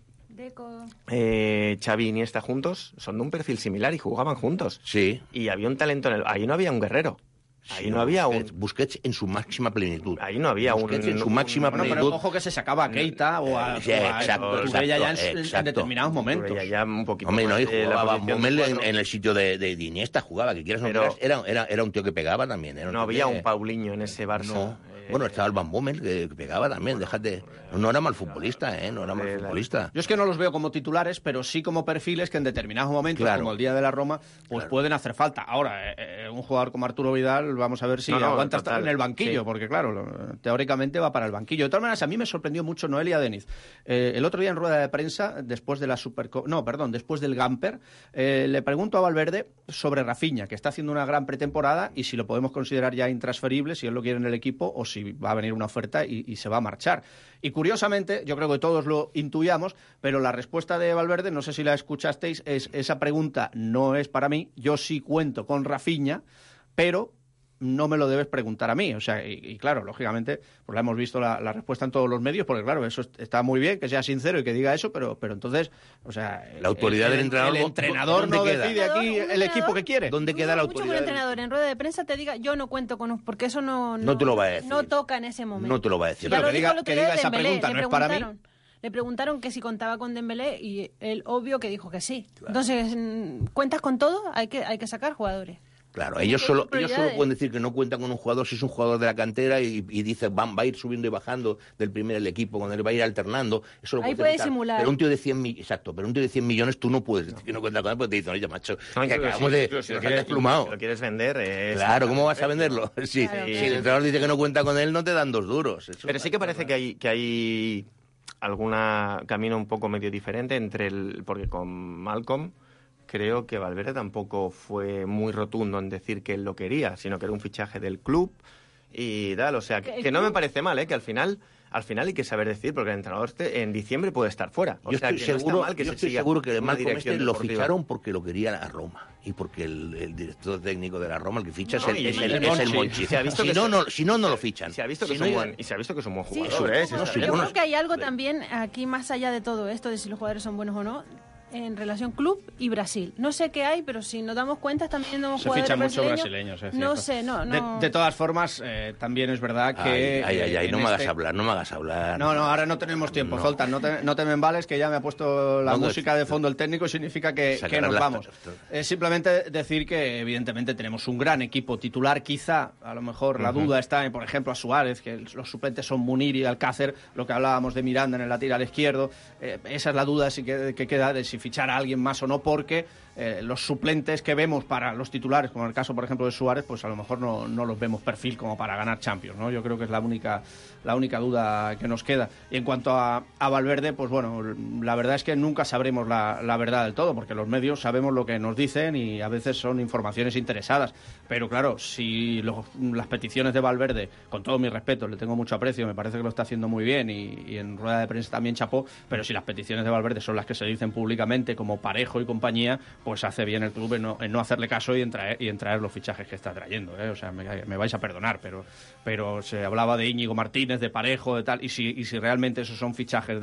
Xavi y Iniesta juntos, son de un perfil similar y jugaban juntos. Sí. Y había un talento ahí no había un Guerrero. Ahí no había Busquets en su máxima plenitud. Ahí no había Busquets en su máxima plenitud. Pero ojo que se sacaba a Keita o a Cucurella ya en determinados momentos. Ya un poquito. Hombre, no, y jugaba Momel en el sitio de Iniesta, jugaba, que quieras o no quieras, era un tío que pegaba también. No había un Paulinho en ese Barça. No. Bueno, estaba el Van Bommel, que pegaba también, déjate. No era mal futbolista, no era mal futbolista. Yo es que no los veo como titulares, pero sí como perfiles que en determinados momentos, como el día de la Roma, pues pueden hacer falta. Ahora, un jugador como Arturo Vidal, vamos a ver si aguanta estar en el banquillo, porque claro, teóricamente va para el banquillo. De todas maneras, a mí me sorprendió mucho Noelia Deniz. El otro día en rueda de prensa, después del Gamper, le pregunto a Valverde sobre Rafinha, que está haciendo una gran pretemporada, y si lo podemos considerar ya intransferible, si él lo quiere en el equipo, o si va a venir una oferta y se va a marchar. Y curiosamente, yo creo que todos lo intuíamos, pero la respuesta de Valverde, no sé si la escuchasteis, es: esa pregunta no es para mí, yo sí cuento con Rafinha, pero no me lo debes preguntar a mí. O sea, y claro, lógicamente, pues la hemos visto la respuesta en todos los medios, porque claro, eso está muy bien, que sea sincero y que diga eso, pero entonces, o sea... La autoridad del entrenador... El entrenador no decide aquí el equipo que quiere. ¿Dónde queda la autoridad? Mucho que un entrenador en rueda de prensa te diga, yo no cuento con un... Porque eso no te lo va a decir. No toca en ese momento. No te lo va a decir. Pero que diga esa pregunta no es para mí. Le preguntaron que si contaba con Dembélé y él obvio que dijo que sí. Claro. Entonces, ¿cuentas con todo? Hay que sacar jugadores. Claro, ellos solo pueden decir que no cuentan con un jugador si es un jugador de la cantera y dice va a ir subiendo y bajando del primer equipo, cuando él va a ir alternando. Eso lo ahí puede simular. Pero un tío de 100 millones tú no puedes decir que no cuentas con él, porque te dicen, oye, macho, que acabamos de... Si lo quieres vender... Claro, ¿cómo vas a venderlo? Si el entrenador dice que no cuenta con él, no te dan 2 duros. Pero sí que parece que hay algún camino un poco medio diferente porque con Malcolm... Creo que Valverde tampoco fue muy rotundo en decir que él lo quería, sino que era un fichaje del club y tal. O sea, que no me parece mal, que al final hay que saber decir, porque el entrenador en diciembre puede estar fuera. Yo estoy seguro que Malcolm lo ficharon porque lo quería a Roma y porque el director técnico de la Roma, el que ficha, es el Monchi. Si no lo fichan. Se ha visto que es un buen jugador. Yo creo que hay algo también aquí más allá de todo esto, de si los jugadores son buenos o no, en relación club y Brasil. No sé qué hay, pero si nos damos cuenta también tenemos jugadores brasileños. No sé, no. De todas formas, también es verdad que... no me hagas hablar. No, ahora no tenemos tiempo, Zoltan, no te me embales, que ya me ha puesto la música de fondo el técnico y significa que nos vamos. Es simplemente decir que evidentemente tenemos un gran equipo titular, quizá, a lo mejor la duda está en, por ejemplo, a Suárez, que los suplentes son Munir y Alcácer, lo que hablábamos de Miranda en el lateral izquierdo, esa es la duda que queda de si fichar a alguien más o no, porque los suplentes que vemos para los titulares, como en el caso, por ejemplo, de Suárez, pues a lo mejor no los vemos perfil como para ganar Champions, ¿no? Yo creo que es la única duda que nos queda. Y en cuanto a Valverde, pues bueno, la verdad es que nunca sabremos la verdad del todo, porque los medios sabemos lo que nos dicen y a veces son informaciones interesadas. Pero claro, si las peticiones de Valverde, con todo mi respeto, le tengo mucho aprecio, me parece que lo está haciendo muy bien y en rueda de prensa también chapó, pero si las peticiones de Valverde son las que se dicen públicamente, como Parejo y compañía, pues hace bien el club en no hacerle caso y en traer los fichajes que está trayendo, O sea, me vais a perdonar, pero se hablaba de Íñigo Martínez, de Parejo, de tal, y si realmente esos son fichajes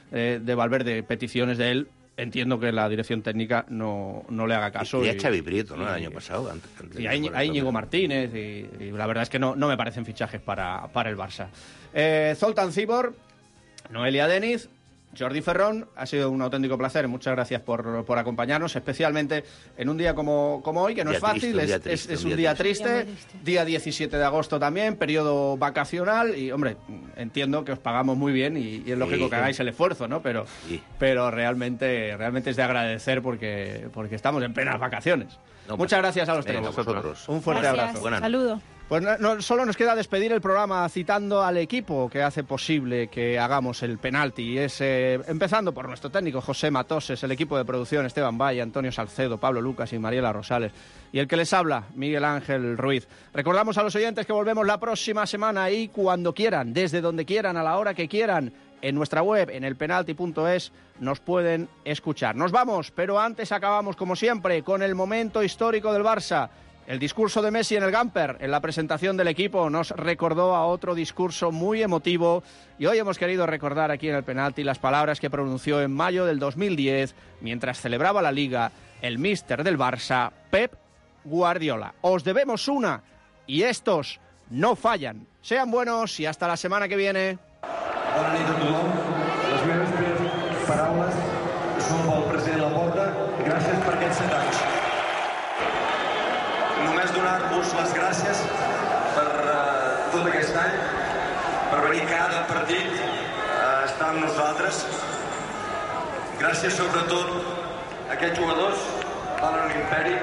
de Valverde, peticiones de él, entiendo que la dirección técnica no le haga caso. Y a Xavi Prieto, ¿no? El año pasado. Y a Íñigo Martínez, y la verdad es que no me parecen fichajes para el Barça. Zoltan Cibor, Noelia Deniz, Jordi Ferrón, ha sido un auténtico placer. Muchas gracias por acompañarnos, especialmente en un día como hoy, que no es fácil, es un día triste, día 17 de agosto también, periodo vacacional, y hombre, entiendo que os pagamos muy bien y es lógico que hagáis el esfuerzo, ¿no? Pero realmente es de agradecer porque estamos en plenas vacaciones. Muchas gracias a los tres. Vosotros. Un fuerte abrazo. Saludo. Pues solo nos queda despedir el programa citando al equipo que hace posible que hagamos el penalti. Y es empezando por nuestro técnico José Matoses, el equipo de producción Esteban Valle, Antonio Salcedo, Pablo Lucas y Mariela Rosales. Y el que les habla, Miguel Ángel Ruiz. Recordamos a los oyentes que volvemos la próxima semana y cuando quieran, desde donde quieran, a la hora que quieran, en nuestra web, en elpenalti.es, nos pueden escuchar. Nos vamos, pero antes acabamos, como siempre, con el momento histórico del Barça. El discurso de Messi en el Gamper, en la presentación del equipo, nos recordó a otro discurso muy emotivo y hoy hemos querido recordar aquí en el penalti las palabras que pronunció en mayo del 2010 mientras celebraba la Liga el míster del Barça, Pep Guardiola. Os debemos una y estos no fallan. Sean buenos y hasta la semana que viene. Bona nit a tothom. Les meves paraules són pel president Laporta. Gràcies per aquests 7 anys. Només donar-vos les gràcies per tot aquest any, per venir cada partit a estar amb nosaltres. Gràcies sobretot a aquests jugadors, valen l'imperi,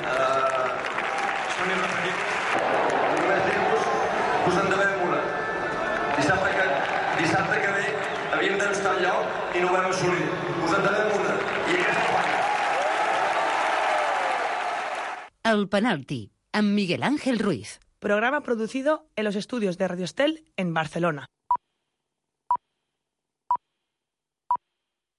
són irrepetibles. Només dir-vos que us en devem una. Dissabte que ve havíem d'estar al lloc i no ho vam assolir. Us en devem una. I aquesta part. El penalti, amb Miguel Ángel Ruiz. Programa producido en los estudios de Radio Estel en Barcelona.